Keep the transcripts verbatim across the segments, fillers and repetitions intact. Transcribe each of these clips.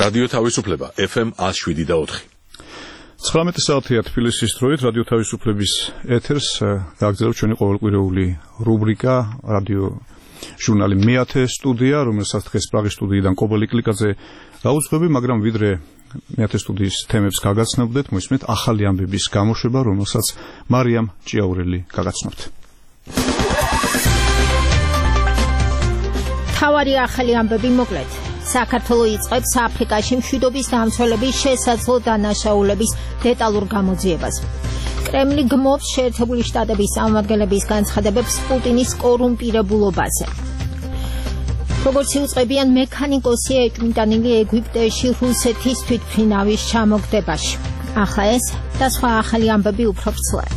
რადიო თავისუფლება F M one oh seven და four. ცხრამეტი საათია თბილისის დროით რადიო თავისუფლების ეთერს გააგრძელებს ჩვენი ყოველკვირეული რუბრიკა რადიო ჟურნალი მეათე სტუდია, რომელსაც დღეს პრაღის სტუდიიდან კობელი კლიკაძე გაუძღვები, მაგრამ ვიდრე მეათე სტუდიის თემებს გაგაცნობდეთ, მოისმენთ ახალი ამბების გამოშვება, რომელსაც მარიამ ჭიაურელი გაგაცნობთ. თავარი ახალი ამბები მოკლედ. საქართველო იწყებს აფრიკაში მშვიდობის დამცველების შესაძლო დანაშაულების დეტალურ გამოძიებას. კრემლი გმობს შეერთებული შტატების წარმომადგენლების განცხადებებს პუტინის კორუმპირებულობაზე. როგორც იუწყებიან მექანიკოსი ეჭვმიტანილი ეგვიპტეში რუსეთის თვითმფრინავის ჩამოგდებაში. ახლა ეს და სხვა ახალი ამბები უფრო ფცლად.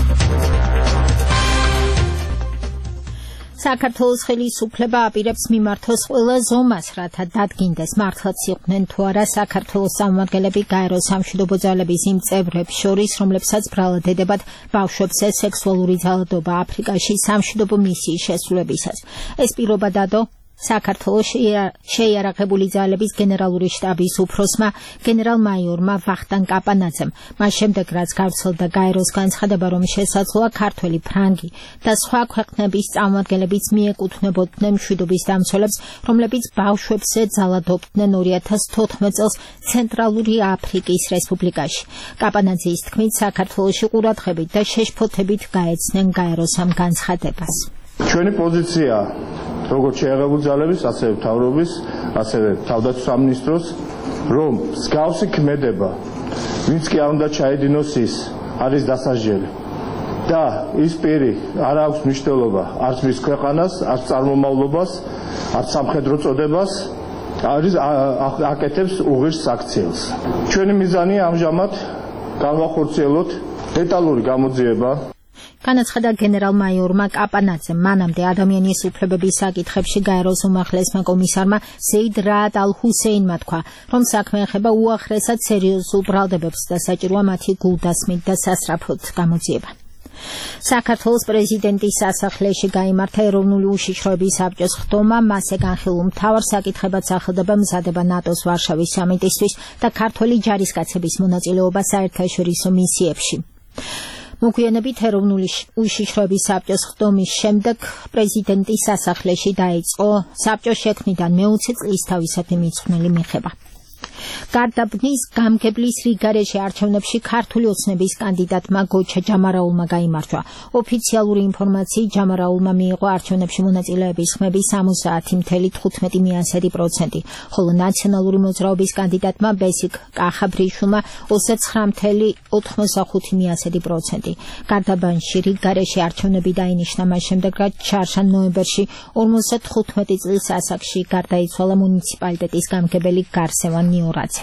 საქართველოს ხელისუფლება აპირებს მიმართოს ყველა ზომას, რათა დადგინდეს მართლაც იყვნენ თუ არა საქართველოს წარმომადგენლები გაერო სამშვიდობო ძალების იმ წევრებს შორის, რომლებსაც ბრალად ედებათ ბავშვებზე სექსუალური ძალადობა აფრიკაში სამშვიდობო მისიის შესრულებისას. ეს პირობა დადო საქართველოს შეიარაღებული ძალების გენერალური შტაბის უფროსმა გენერალ-მაიორმა ვახტანგ კაპანაძემ. მას შემდეგ, რაც გავრცელდა გაეროს განცხადება, რომ შესაძლოა ქართველი, ფრანგი და სხვა ქვეყნების წარმომადგენლებიც მიეკუთვნებოდნენ მშვიდობის დამცველებს, რომლებიც ბავშვებზე ძალადობდნენ ორი ათას თოთხმეტ წელს ცენტრალური აფრიკის რესპუბლიკაში. კაპანაძის თქმით, საქართველოში ყურადღებით და შეშფოთებით გაეცნენ გაეროს ამ განცხადებას. ჩვენი პოზიცია როგორც შეიარაღებული ძალების, ასევე მთავრობის, ასევე თავდაცვის სამინისტროს, რომ მსგავსი ქმედება, ვინც კი არ უნდა ჩაედინოს ის, არის დასაჯელი. და ის პირი არ აქვს მნიშვნელობა არც მის ქვეყანას, არც წარმომავლობას, არც სამხედრო წოდებას, არის აკეთებს უღირს საქციელს. ჩვენი მიზანია ამჟამად განვახორციელოთ დეტალური გამოძიება. განაცხადა გენერალ-მაიორმა კაპანაძემ. მანამდე ადამიანის უფლებების საკითხებში გაეროს უმაღლესმა კომისარმა ზეიდ რაად ალ-ჰუსეინმა თქვა, რომ საქმე ეხება უახლესად სერიოზულ ბრალდებებს და საჭიროა მათი გულდასმით და სასწრაფოდ გამოძიება. საქართველოს პრეზიდენტის სასახლეში გაიმართა ეროვნული უშიშროების საბჭოს ხდომა, მასზე განხილულ მთავარ საკითხებად სახელდება მზადება ნატოს ვარშავის სამიტისთვის და ქართველი ჯარისკაცების მონაწილეობა საერთაშორისო მისიებში. მოგვიანებით ეროვნული უშიშროების საბჭოს ხდომის შემდეგ პრეზიდენტის სასახლეში დაიწყო საბჭოს შექმნიდან მეოცე წლის თავისუფლი მიძღვნილი მიხება. გარდაბნის გამგებლის რიგარეში არჩევნებში ქართული ოცნების კანდიდატმა გოჩა ჯამარაულმა გაიმარჯვა. ოფიციალური ინფორმაციით ჯამარაულმა მიიღო არჩევნებში მონაწილეების ხმები სამოცდაათი წუთი თხუთმეტი პროცენტი, ხოლო ნაციონალური მოძრაობის კანდიდატმა ბესიკ კახაბრიშვილმა ოცდათვრამეტი წუთი ოთხმოცდახუთი პროცენტი. გარდაბანში რიგარეში არჩევნები დაინიშნა მას შემდეგ, რაც ჩარშან ნოემბერში ორმოცდათხუთმეტი წლის ასაკში გარდაიცვალა მუნიციპალიტეტის გამგებელი გარსევან ნიორაძე.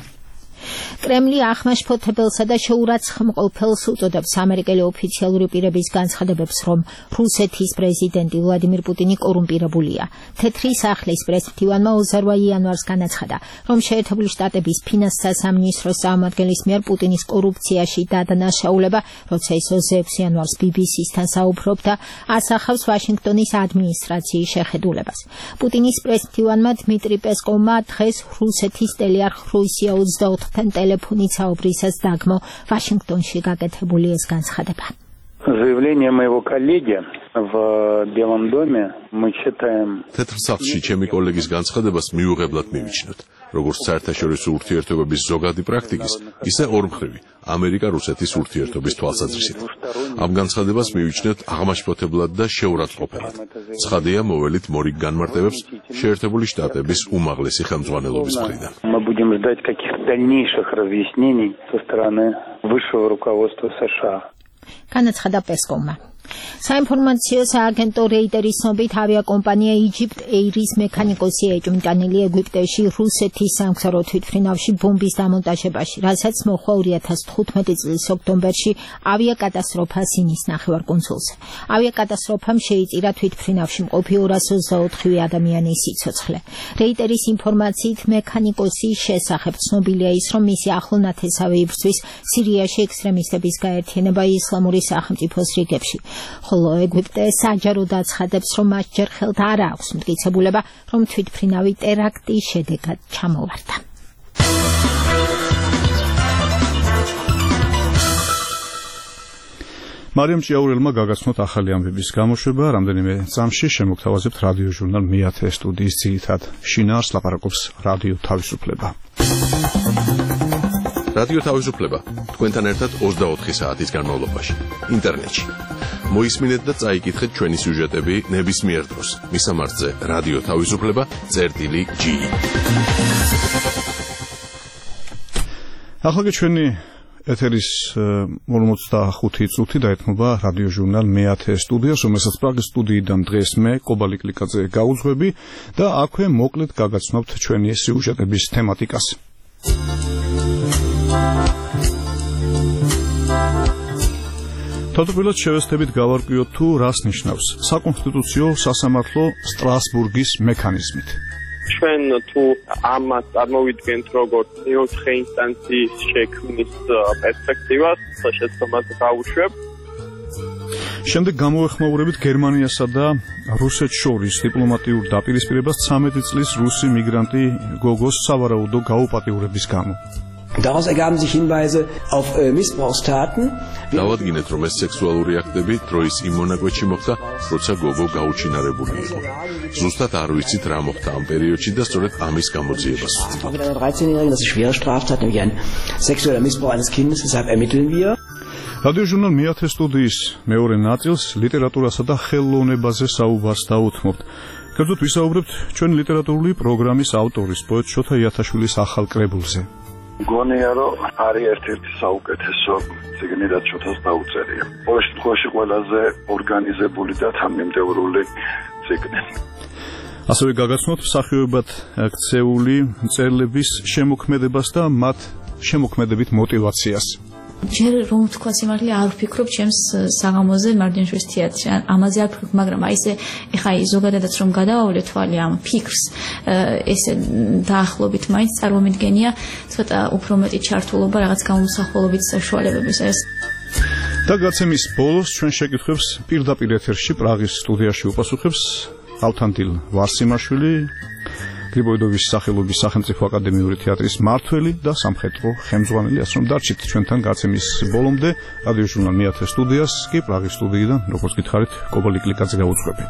კრემლი ახმაშფოთებელსა და შეურაცხმყოფელს უწოდებს ამერიკელი ოფიციალური პირების განცხადებებს, რომ რუსეთის პრეზიდენტი ვლადიმირ პუტინი კორუმპირებულია. თეთრი სახლის პრესმფრთივანმა ოცდაორი იანვარს განაცხადა, რომ შეერთებული შტატების ფინანსთა სამინისტროს წარმომადგენლის მიერ პუტინის კორუფციაში დადანაშაულება, როცა ის ოცდაექვსი იანვარს ბი ბი სი-სთან საუბრობდა, ასახავს ვაშინგტონის ადმინისტრაციის შეხედულებას. პუტინის პრესმფრთივანმა დმიტრი პესკოვმა დღეს რუსეთის ტელეარხ რუსია ოცდაოთხ ტელეფონით საუბრისას დაგმო ვაშინგტონში გაკეთებული ეს განცხადება. Заявление моего коллеги в Белом доме мы считаем. თეთრ სახლში ჩემი კოლეგის განცხადებას მიუღებლად მივიჩნევთ, როგორც საერთაშორისო ურთიერთობების ზოგადი პრაქტიკის, ისე ორმხრივი ამერიკა-რუსეთის ურთიერთობის თვალსაზრისით. ამ განცხადებას მივიჩნევთ აღმაშფოთებლად და შეურაცხმყოფელად. ცხადია, მოველით მორიგ განმარტებებს შეერთებული შტატების უმაღლესი ხელმძღვანელობის მხრიდან. Мы будем ждать каких-то дальнейших разъяснений со стороны высшего руководства США. განაცხადა პესკოვმა. საინფორმაციო სააგენტო რეიტერის ცნობით ავიაკომპანია Egypt Air-ის მექანიკოსი ეჭვმიტანილი ეგვიპტეში რუსეთის სამგზავრო თვითმფრინავში ბომბის დამონტაჟებაში, რასაც მოჰყვა ორი ათას თხუთმეტი წლის ოქტომბერში ავიაკატასტროფა სინის ნახევარკუნძულზე. ავიაკატასტროფამ შეიწირა თვითმფრინავში მყოფი ორას ოცდაოთხი ადამიანის სიცოცხლე. რეიტერის ინფორმაციით მექანიკოსის შესახებ ცნობილია ის, რომ მისი ახლო ნათესავი იბრძვის სირიაში ექსტრემისტების გაერთიანება ისლამური სახელმწიფოს რიგებში. ხოლო ეგვიპტე საჯარო დაცხადებს, რომ მას ჯერ ხელთ არ აქვს მტკიცებულება, რომ თვითმფრინავი ტერაქტის შედეგად ჩამოვარდა. მარიამ ჭიაურელმა გაგაცნოთ ახალი ამბების გამოშვება, რამდენიმე წამში შემოგთავაზებთ რადიო ჟურნალ მეათე სტუდიის ძირითად შინაარს ლაპარაკობს რადიო თავისუფლება. რადიო თავისუფლება თქვენთან ერთად ოცდაოთხი საათის განმავლობაში ინტერნეტში. მოისმინეთ და წაიკითხეთ ჩვენი სიუჟეტები ნებისმიერ დროს. მისამართზე რადიო თავისუფლება წერტილი ჯი. ახლა ჩვენი ეთერის ორმოცდახუთი წუთი დაეთმობა რადიო ჟურნალ მეათე სტუდიას, რომელსაც პრაღის სტუდიიდან დღეს მე კობალი კლიკაძე გაუძღვები და აქვე მოკლედ გაგაცნობთ ჩვენი სიუჟეტების თემატიკას. თავდაპირველად შევეცდებით გავარკვიოთ თუ რას ნიშნავს საკონსტიტუციო სასამართლო სტრასბურგის მექანიზმით. ჩვენ თუ ამას წარმოვიდგენთ როგორც მეოთხე ინსტანციის შექმნის პერსპექტივას, შეცდომას გავუშვებ. შემდეგ გამოვეხმაურებით გერმანიასა და რუსეთს შორის დიპლომატიურ დაპირისპირებას ცამეტი წლის რუსი მიგრანტი გოგოს სავარაუდო გაუპატიურების გამო. Daraus ergaben sich Hinweise auf äh, Missbrauchstaten. დავადგინეთ, რომ ეს სექსუალური აქტები დროის იმ მონაკვეთში მოხდა, როცა გოგო გაუჩინარებული იყო. ზუსტად არ ვიცით რა მოხდა ამ პერიოდში და სწორედ ამის გამოძიებას ვწვდით. Einer dreizehnjährigen, das ist schwere Straftat, nämlich ein sexueller Missbrauch eines Kindes, deshalb ermitteln wir. რადიო ჟურნალ მეათე სტუდიის მეორე ნაწილს ლიტერატურასა და ხელოვნებაზე საუბარს დაუთმობთ. კერძოდ ვისაუბრებთ ჩვენი ლიტერატურული პროგრამის ავტორის პოეტ შოთა იათაშვილის ახალ კრებულზე. გონია რომ არის ერთ-ერთი საუკეთესო წიგნი რაც შოთას დაუწერია. ყოველ შემთხვევაში ყველაზე ორგანიზებული და თანმიმდევრული წიგნი. ასევე გაგაცნოთ მსახიობად ქცეული მწერლების შემოქმედებას და მათ შემოქმედებით мотивაციას. ჯერ რომ თქვა სიმართლე არ ვფიქრობ ჩემს საღამოზე მარჯანიშვილის თეატრში, ამაზე არ ვფიქრობ, მაგრამ აი ესე ეხა ზოგადადაც რომ გადავავლე თვალი ამ ფიქრს, ესე დაახლოებით მაინც წარმომიდგენია ცოტა უფრო მეტი ჩართულობა რაღაც გამომსახველობით საშუალებების ეს. და გაცემის ბოლოს ჩვენ შეკითხვებს პირდაპირ ეთერში პრაღის სტუდიაში უპასუხებს ალთანდილ ვარსიმაშვილი, გრიბოიდოვის სახელობის სახელმწიფო აკადემიური თეატრის მმართველი და სამხედრო ხელმძღვანელი. ასე რომ დარჩით ჩვენთან გაცემის ბოლომდე. რადიო ჟურნალ მეათე სტუდიას კი პრაღის სტუდიიდან, როგორც გითხარით, კობალი კლიკაძე გაუძღვები.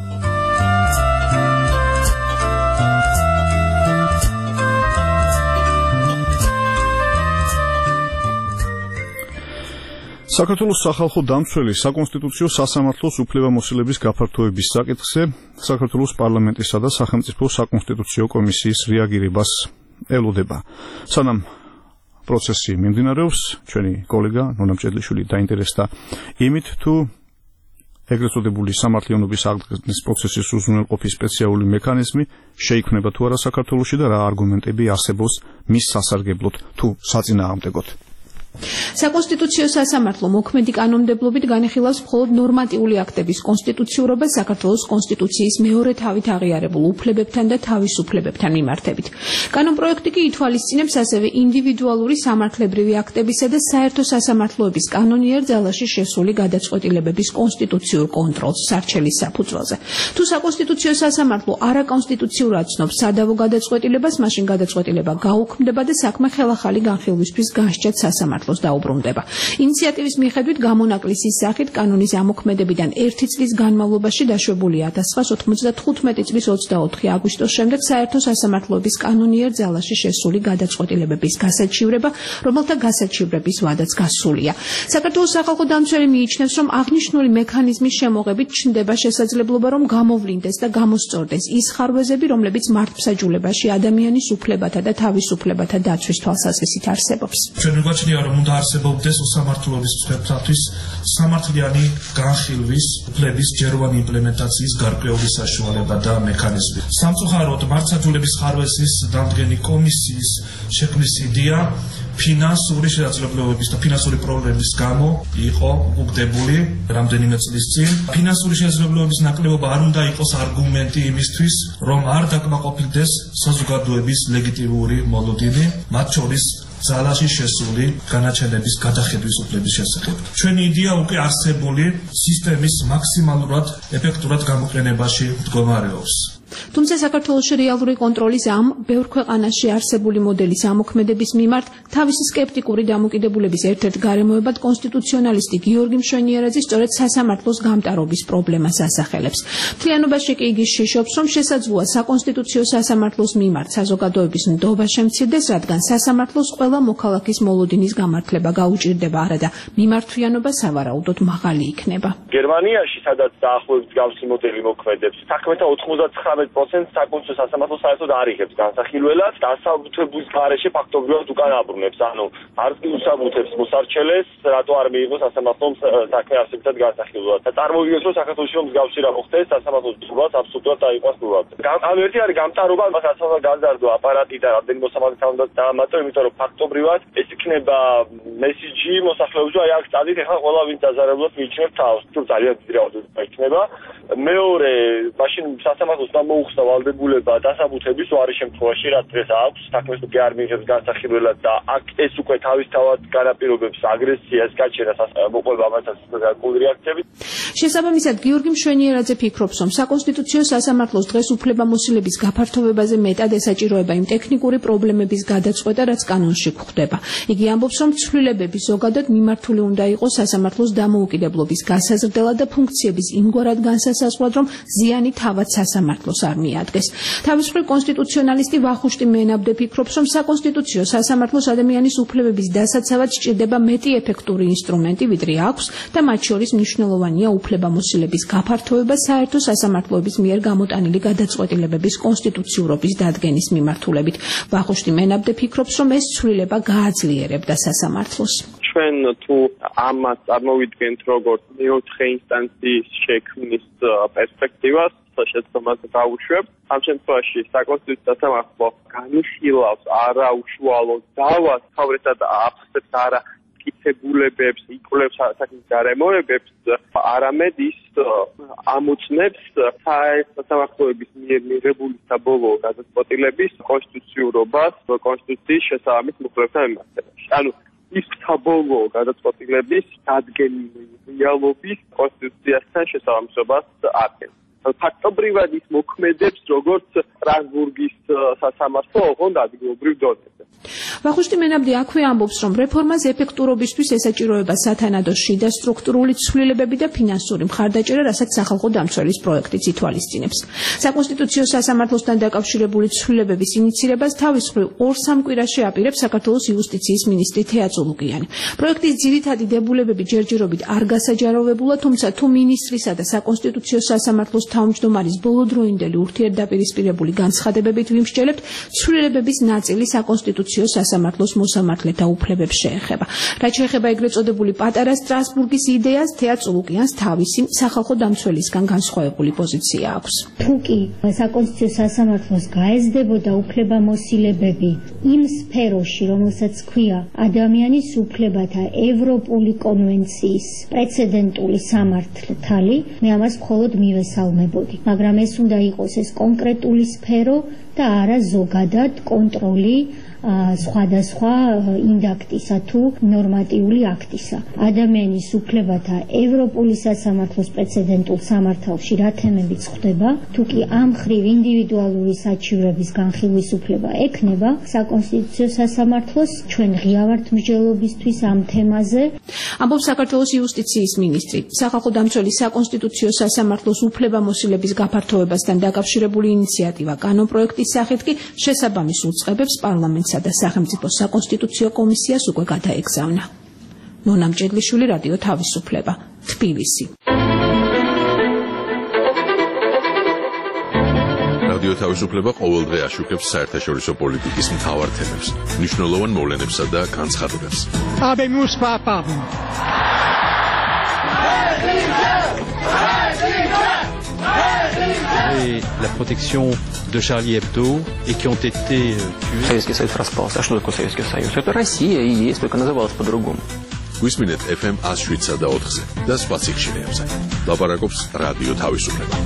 საქართველოს სახალხო დამცველი საკონსტიტუციო სასამართლოს უფლებამოსილების გაფართოების საკითხზე საქართველოს პარლამენტისა და სახელმწიფო საკონსტიტუციო კომისიის რეაგირებას ელოდება. სანამ პროცესი მიმდინარეობს, ჩვენი კოლეგა ნონა მჭედლიშვილი დაინტერესდა იმით, თუ ეგრეთ წოდებული სამართლიანობის აღდგენის პროცესის უზრუნველყოფის სპეციალური მექანიზმი შეიქმნება თუ არა საქართველოში და რა არგუმენტები არსებობს მის სასარგებლოდ თუ საწინააღმდეგოდ. საკონსტიტუციო სასამართლო მოქმედი კანონმდებლობით განიხილავს მხოლოდ ნორმატიული აქტების კონსტიტუციურობას საქართველოს კონსტიტუციის მეორე თავით აღიარებულ უფლებებთან და თავისუფლებებთან მიმართებით. კანონპროექტი კი ითვალისწინებს ასევე ინდივიდუალური სამართლებრივი აქტებისა და საერთო სასამართლოების კანონიერ ძალაში შესული გადაწყვეტილებების კონსტიტუციურ კონტროლს სარჩელის საფუძველზე. თუ საკონსტიტუციო სასამართლო არაკონსტიტუციურად ცნობს სადავო გადაწყვეტილებას, მაშინ გადაწყვეტილება გაუქმდება და საქმე ხელახალი განხილვისთვის განსჯათ სასამართლოს დაუბრუნდება. ინიციატივის მიხედვით გამონაკლისის სახით კანონის ამოქმედებიდან ერთი წლის განმავლობაში დაშვებული ათას ცხრაას ოცდათხუთმეტი წლის ოცდაოთხი აგვისტოს შემდეგ საერთო სასამართლოების კანონიერ ძალაში შესული გადაწყვეტილებების გასაჩივრება, რომელთა გასაჩივრების ვადაც გასულია. საქართველოს სახალხო დამცველი მიიჩნევს, რომ აღნიშნული მექანიზმის შემოღებით ჩნდება შესაძლებლობა, რომ გამოვლინდეს და გამოსწორდეს ის ხარვეზები, რომლებიც მართლმსაჯულებაში ადამიანის უფლებათა და თავისუფლებათა დაცვის თვალსაზრისით არსებობს. ჩვენ გვაჩნია, რომ უნდა არსებობდეს უსამართლობის მცდელთათვის სამართლიანი განხილვის უფლების ჯეროვანი იმპლემენტაციის გარკვეული საშუალება და მექანიზმი. სამწუხაროდ მართლმსაჯულების ხარვეზის დამდგენი კომისიის შექმნის იდეა ფინანსური შესაძლებლობების და ფინანსური პრობლემების გამო იყო უგდებული რამდენიმე წლის წინ. ფინანსური შესაძლებლობების ნაკლებობა არ უნდა იყოს არგუმენტი იმისთვის, რომ არ დაკმაყოფილდეს საზოგადოების ლეგიტიმური მოლოდინი, მათ შორის ძალაში შესული განაჩენების გადახედვის უფლების შესახებ. ჩვენი იდეა უკვე არსებული სისტემის მაქსიმალურად ეფექტურად გამოყენებაში მდგომარეობს. თუმცა საქართველოში რეალური კონტროლის ამ ბევრ ქვეყანაში არსებული მოდელის ამოქმედების მიმართ თავისი სკეპტიკური დამოკიდებულების ერთ-ერთ გარემოებად კონსტიტუციონალისტი გიორგი მშვენიერაძე სწორედ სასამართლოს გამტარობის პრობლემას ასახელებს. მთლიანობაში კი იგი შიშობს, რომ შესაძლოა საკონსტიტუციო სასამართლოს მიმართ საზოგადოების ნდობა შემცირდეს, რადგან სასამართლოს ყველა მოქალაქის მოლოდინის გამართლება გაუჭირდება, არადა მიმართვიანობა სავარაუდოდ მაღალი იქნება. გერმანიაში, სადაც დაახლოებით მსგავსი მოდელი მოქმედებს, საქმეთა ოცდათხმეტ პროცენტს საკონსტიტუციო სასამართლო საერთოდ არ იღებს განსახილველად, დასაბუთების გარეშე ფაქტობრივად უკან აბრუნებს, ანუ არც კი უსაბუთებს მოსარჩელეს, რატო არ მიიღო სასამართლომ საქმე არსებითად განსახილველად. და წარმოვიდგინოთ, რომ საქართველოში რომ მსგავსი რა მოხდეს, სასამართლოს დუბლად აბსოლუტურად დაიყვანს ნულად. ამ ერთი არის გამტარობა, მას ასევე განზარდო აპარატი და რამდენი მოსამართლე უნდა დაამატო, იმიტომ რომ ფაქტობრივად ეს იქნება მესიჯი მოსახლეობისთვის, აი აქ წადით, ეხლა ყველა ვინც დაზარალებლად მიიჩნევს თავს, თუ ძალიან დიდი რაოდენობა იქნება. მეორე, მაშინ სასამართლოს უნდა მოუხსნა ვალდებულება დასაბუთების უარი შემთხვევაში, რაც დღეს აქვს, საქმეს უკვე არ მიიღებს განსახილველად და აქ ეს უკვე თავისთავად განაპირობებს აგრესიას, გაჩენას, მოყვება ამასაც გარკვეული რეაქციებით. შესაბამისად, გიორგი მშვენიერაძე ფიქრობს, რომ საკონსტიტუციო სასამართლოს დღეს უფლებამოსილების გაფართოვებაზე მეტად ესაჭიროება იმ ტექნიკური პრობლემების გადაწყვეტა, რაც კანონში გვხვდება. იგი ამბობს, რომ ცვლილებები ზოგადად მიმართული უნდა იყოს სასამართლოს დამოუკიდებლობის გასაზრდელად და ფუნქციების იმგვარად განსასაზღვრად, რომ ზიანი თავად სასამართლოს არ მიადგეს. თავის მხრივ კონსტიტუციონალისტი ვახუშტი მენაბდე ფიქრობს, რომ საკონსტიტუციო სასამართლოს ადამიანის უფლებების დასაცავად სჭირდება მეტი ეფექტური ინსტრუმენტი, ვიდრე აქვს და მათ შორის მნიშვნელოვანია უფლებამოსილების გაფართოვება საერთო სასამართლოების მიერ გამოტანილი გადაწყვეტილებების კონსტიტუციურობის დადგენის მიმართულებით. ვახუშტი მენაბდე ფიქრობს, რომ ეს ცვლილება გააძლიერებდა სასამართლოს. ჩვენ თუ ამას წარმოვიდგენთ როგორც მეოთხე ინსტანციის შექმნის პერსპექტივას, შესაძლოა დავუშვებ. ამ შემთხვევაში საკონსტიტუციო სასამართლო განიხილავს არაუშუალო დავას, თავრესად აფასებს არა მტკიცებულებებს, იკვლევს საქმის გარემოებებს, არამედ ის ამოწმებს სასამართლოების მიერ მიღებული საბოლოო გადაწყვეტილების კონსტიტუციურობას კონსტიტუციის შესაბამის მუხლებთან მიმართებაში. ანუ ის საბოლოო გადაწყვეტილების დადგენილი რეალობის კონსტიტუციასთან შესაბამისობას ადგენს. ფაქტობრივად ის მოქმედებს როგორც სტრასბურგის სასამართლო, ოღონდ ადგილობრივ დონეზე. ვახუშტი მენაბდე აქვე ამბობს, რომ რეფორმას ეფექტურობისთვის ესაჭიროება სათანადო შიდა სტრუქტურული ცვლილებები და ფინანსური მხარდაჭერა, რასაც სახალხო დამცველის პროექტიც ითვალისწინებს. საკონსტიტუციო სასამართლოსთან დაკავშირებული ცვლილებების ინიცირებას თავის მხრივ ორ-სამ კვირაში აპირებს საქართველოს იუსტიციის მინისტრი თეა წულუკიანი. პროექტის ძირითადი დებულებები ჯერჯერობით არ გასაჯაროვებულა, თუმცა თუ მინისტრისა და საკონსტიტუციო სასამართლოს თავმჯდომარის ბოლოდროინდელი ურთიერთდაპირისპირებული განცხადებებით ვიმსჯელებთ, ცვლილებების ნაწილი საკონსტიტუციო სასამართლოს მოსამართლეთა უფლებებს შეეხება. რაც შეეხება ეგრეთ წოდებული პატარა სტრასბურგის იდეას, თეა წულუკიანს თავისი სახალხო დამცველისგან განსხვავებული პოზიცია აქვს. თუ კი საკონსტიტუციო სასამართლოს გაეზდებოდა უფლებამოსილებები იმ სფეროში, რომელსაც ქვია ადამიანის უფლებათა ევროპული კონვენციის პრეცედენტული სამართალი, მე ამას მხოლოდ მივესალმებოდი. მაგრამ ეს უნდა იყოს ეს კონკრეტული სფერო და არა ზოგადად კონტროლი სხვადასხვა ინდაქტისა თუ ნორმატიული აქტისა. ადამიანის უფლებათა ევროპული სასამართლოს პრეცედენტულ სამართალში რა თემებიც ხდება, თუ კი ამ მხრივ ინდივიდუალური საჩივრების განხილვის უფლება ექნება საკონსტიტუციო სასამართლოს, ჩვენ ღია ვართ მსჯელობისთვის ამ თემაზე. ამბობს საქართველოს იუსტიციის მინისტრი. სახალხო დამცველის საკონსტიტუციო სასამართლოს უფლებამოსილების გაფართოვებასთან დაკავშირებული ინიციატივა კანონპროექტის სახით კი შესაბამის უწყებებს პარლამენტს და სახელმწიფო საკონსტიტუციო კომისიას უკვე გადაეგზავნა. ნონა მჭედლიშვილი, რადიო თავისუფლება, თბილისი. რადიო თავისუფლება ყოველდღე აშუქებს საერთაშორისო პოლიტიკის მთავარ თემებს, მნიშვნელოვან მოვლენებსა და განცხადებებს. Habemus papam. Et la protection de Charlie Hebdo et qui ont été tués. Советский Союз распался. А что такое Советский Союз? Это Россия и есть, только называлась по-другому. გვისმინეთ эф эм one oh seven და ოთხზე და სხვა ციხშირეებზე. ლაპარაკობს რადიო თავისუფლება.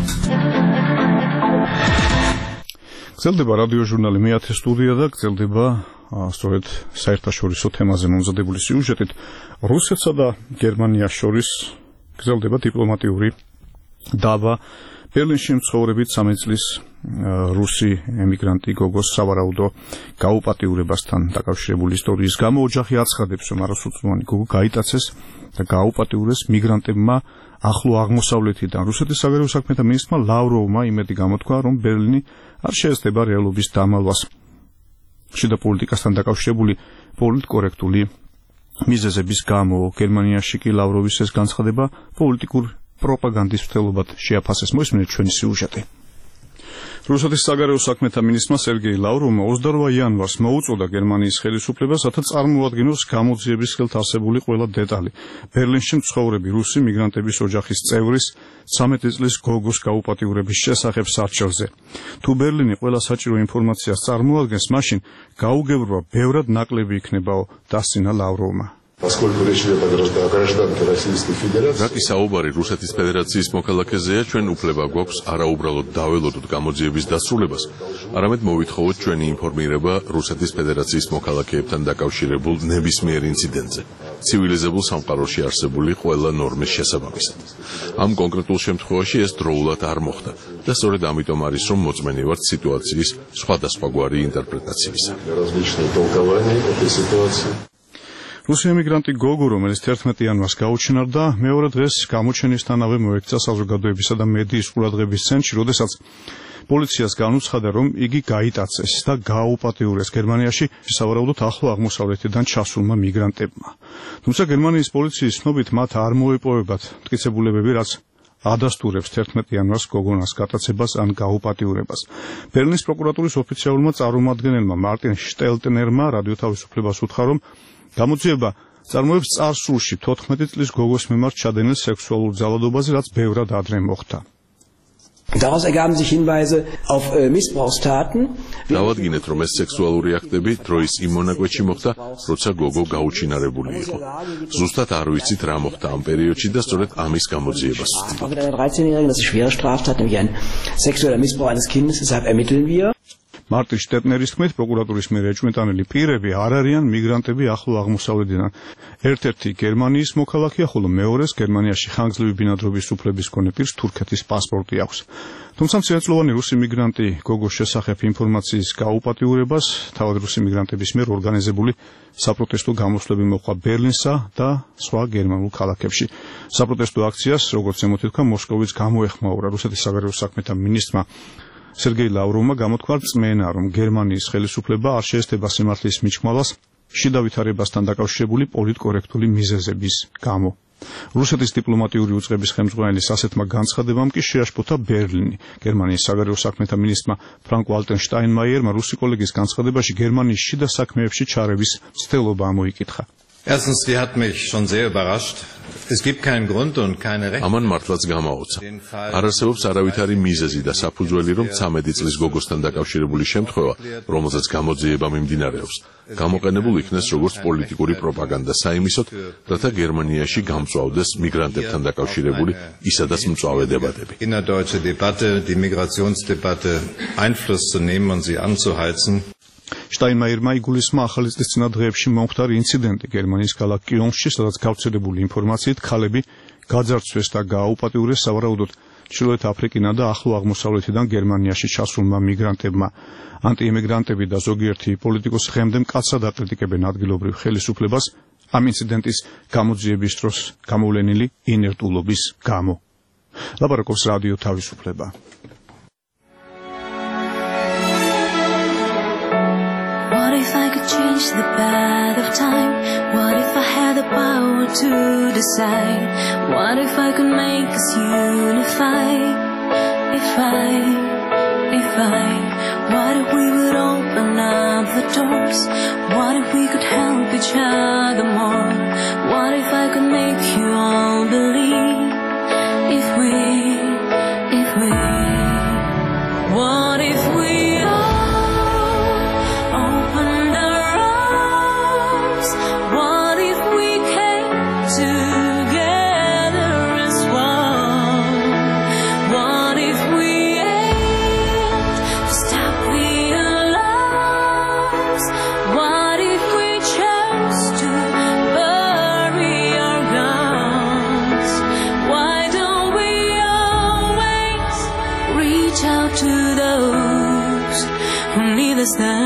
გრძელდება რადიო ჟურნალი მეათე სტუდია და გრძელდება სწორედ საერთაშორისო თემაზე მომზადებული სიუჟეტით. რუსეთსა და გერმანიას შორის გრძელდება დიპლომატიური დაბა ბერლინში მცხოვრები ცამეტ წლის რუსი ემიგრანტი გოგოს სავარაუდო გაუპატიურებასთან დაკავშირებული ისტორიის გამო ოჯახი აცხადებს, რომ არასრულწლოვანი გოგო გაიტაცეს და გაუპატიურეს მიგრანტებმა ახლო აღმოსავლეთიდან. რუსეთის საგარეო საქმეთა მინისტრმა ლავროვმა იმედი გამოთქვა, რომ ბერლინი არ შეეცდება რეალობის დამალვას. შიდა პოლიტიკასთან დაკავშირებული პოლიტკორექტული მიზეზების გამო გერმანიაში კი ლავროვის ეს განცხადება პოლიტიკურ პროპაგანდის მცდელობად შეაფასეს. მოისმინეთ ჩვენი სიუჟეტი. რუსეთის საგარეო საქმეთა მინისტრმა სერგეი ლავროვმა ოცდაორ იანვარს მოუწოდა გერმანიის ხელისუფლებას, რათა წარმოადგინოს გამოძიების ხელთ არსებული ყველა დეტალი. ბერლინში მცხოვრები რუსი მიგრანტების ოჯახის წევრის ცამეტი წლის გოგოს გაუპატიურების შესახებ სარჩელზე. თუ ბერლინი ყველა საჭირო ინფორმაციას წარმოადგენს, მაშინ გაუგებრობა ბევრად ნაკლები იქნებაო, დასცინა ლავროვმა. Поскольку речь идет о гражданке Российской Федерации, რაკი საუბარი რუსეთის ფედერაციის მოქალაქეზეა, ჩვენ უფლება გვაქვს არა უბრალოდ დაველოდოთ გამოძიების დასრულებას, არამედ მოვითხოვოთ ჩვენი ინფორმირება რუსეთის ფედერაციის მოქალაქეებთან დაკავშირებულ ნებისმიერ ინციდენტზე, ცივილიზებულ სამყაროში არსებული ყველა ნორმის შესაბამისად. ამ კონკრეტულ შემთხვევაში ეს დროულად არ მოხდა და სწორედ ამიტომ არის, რომ მოწმენი ვართ სიტუაციის სხვადასხვაგვარი ინტერპრეტაციისა. რუსი ემიგრანტი გოგო, რომელიც თერთმეტ იანვარს გაუჩინარდა, მეორე დღეს გამოჩენისთანავე მოექცა საზოგადოებისა და მედიის ყურადღების ცენტრში, როდესაც პოლიციას განუცხადა, რომ იგი გაიტაცეს და გააუპატიურეს გერმანიაში სავარაუდოდ ახლო აღმოსავლეთიდან ჩასულმა მიგრანტებმა. თუმცა გერმანიის პოლიციის ცნობით მათ არ მოეპოვებათ მტკიცებულებები, რაც ადასტურებს თერთმეტ იანვარს გოგონას გატაცებას ან გაუპატიურებას. ბერლინის პროკურატურის ოფიციალურმა წარმომადგენელმა მარტინ შტელტნერმა რადიო თავისუფლებას უთხრა, რომ გამოძიება წარმოებს წარსულში თოთხმეტი წლის გოგოს მიმართ ჩადენილ სექსუალურ ძალადობაზე, რაც ბევრად ადრე მოხდა. Daraus ergaben sich Hinweise auf äh, Missbrauchstaten. დავადგინეთ, რომ ეს სექსუალური აქტები დროის იმ მონაკვეთში მოხდა, როცა გოგო გაუჩინარებული იყო. ზუსტად არ ვიცით, რა მოხდა ამ პერიოდში და სწორედ ამის გამოძიებას ვწვდით. Mit einer dreizehnjährigen, das ist schwere Straftat, nämlich ein sexueller Missbrauch eines Kindes, deshalb ermitteln wir. მარტინ შტეტნერის თქმით, პროკურატურის მიერ ეჭვმიტანილი პირები არ არიან მიგრანტები ახლო აღმოსავლეთიდან. ერთ-ერთი გერმანიის მოქალაქეა, ხოლო მეორეს გერმანიაში ხანგრძლივი ბინადრობის უფლების მქონე პირს თურქეთის პასპორტი აქვს. თუმცა მცირეწლოვანი რუსი მიგრანტი გოგოს შესახებ ინფორმაციის გაუპატიურებას თავად რუსი მიგრანტების მიერ ორგანიზებული საპროტესტო გამოსვლები მოჰყვა ბერლინსა და სხვა გერმანულ ქალაქებში. საპროტესტო აქციას, როგორც ემოთითქვა, მოსკოვის გამოეხმაურა. რუსეთის საგარეო საქმეთა მინისტრმა სერგეი ლავროვმა გამოთქვა რწმენა, რომ გერმანიის ხელისუფლება არ შეესწრება სიმართლის მიჭმალას შიდა ვითარებასთან დაკავშირებული პოლიტკორექტული მიზეზების გამო. რუსეთის დიპლომატიური უწყების ხელმძღვანელის ასეთმა განცხადებამ კი შეაშფოთა ბერლინი. გერმანიის საგარეო საქმეთა მინისტრმა ფრანკ ვალტერ შტაინმაიერმა რუსი კოლეგის განცხადებაში გერმანიის შიდა საქმეებში ჩარევის მცდელობა ამოიკითხა. Erstens, die hat mich schon sehr überrascht. Es gibt keinen Grund und keine Rechte. ამან მართლაც გამაოცა. არ არსებობს არავითარი მიზეზი და საფუძველი, რომ ცამეტი წლის გოგოსთან დაკავშირებული შემთხვევა, რომელზეც გამოძიება მიმდინარეობს, გამოყენებულ იქნეს როგორც პოლიტიკური პროპაგანდა საიმისოდ, რათა გერმანიაში გამწვავდეს მიგრანტებთან დაკავშირებული ისედაც მწვავე დებატები. Innerdeutsche Debatte, die Migrationsdebatte Einfluss zu nehmen und sie anzuheizen. შტაინმაიერმა იგულისხმა ახალი წლის წინა დღეებში მომხდარი ინციდენტი გერმანიის ქალაქ კიონში, სადაც გავრცელებული ინფორმაციით ქალები გაძარცვეს და გააუპატიურეს სავარაუდოდ ჩრდილოეთ აფრიკიდან და ახლო აღმოსავლეთიდან გერმანიაში ჩასულმა მიგრანტებმა. ანტიემიგრანტები და ზოგიერთი პოლიტიკოსი ხემდე მკაცრად აკრიტიკებენ ადგილობრივ ხელისუფლებას ამ ინციდენტის გამოძიების დროს გამოვლენილი ინერტულობის გამო. ლაპარაკობს რადიო თავისუფლება. What if I could change the path of time? What if I had the power to decide? What if I could make us unify? If I, if I, what if we would open up the doors? What if we could help each other more? What if I could make you all believe? If we, if we, what if we Why don't we to those who need us the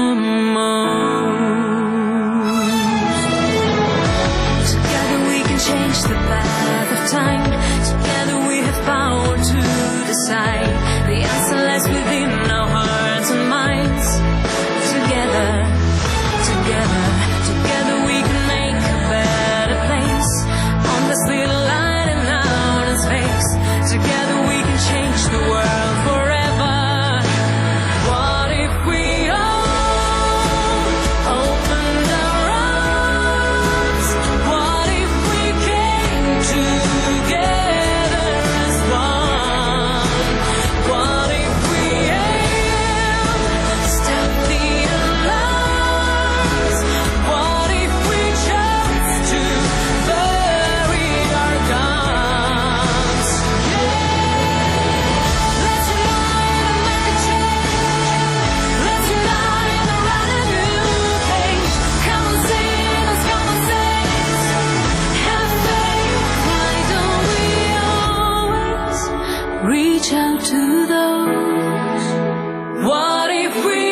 most. Together we can change the path of time. Together we have power to decide. The answer lies within our hearts and minds. Together, together, together we can make a better place. On this little light and out in space. Together we can change the world forever. What if we all opened our arms? What if we came together as one? What if we stop the alarms? What if we chose to bury our guns? Let's unite and make a change. Let's unite and write a new page. Come on, sing us, come on, sing us. Have faith. Why don't we always reach out to those? What if we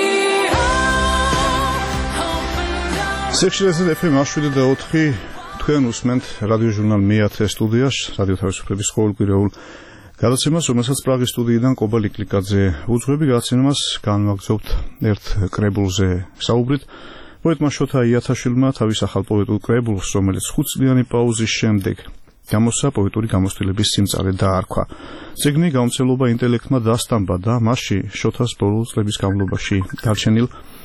სექშილეზე ეფ ემ შვიდი და ოთხი თქვენ უსმენთ რადიო ჟურნალ მეათე სტუდიაში, რადიო თავისუფლების ყოველკვირეულ გადაცემას, რომელსაც პრაღის სტუდიიდან კობა ლიკლიკაძე უძღვები. გადაცემას განვაგრძობთ ერთ კრებულზე საუბრით. პოეტმა შოთა იათაშვილმა თავის ახალ პოეტურ კრებულს, რომელიც ხუთწლიანი პაუზის შემდეგ გამოსცა, პოეტური გამოცდილების სიმწარე დაარქვა. წიგნი გამომცემლობა ინტელექტმა დასტამბა და მასში შოთას ბოლო წლების განმავლობაში დარჩენილ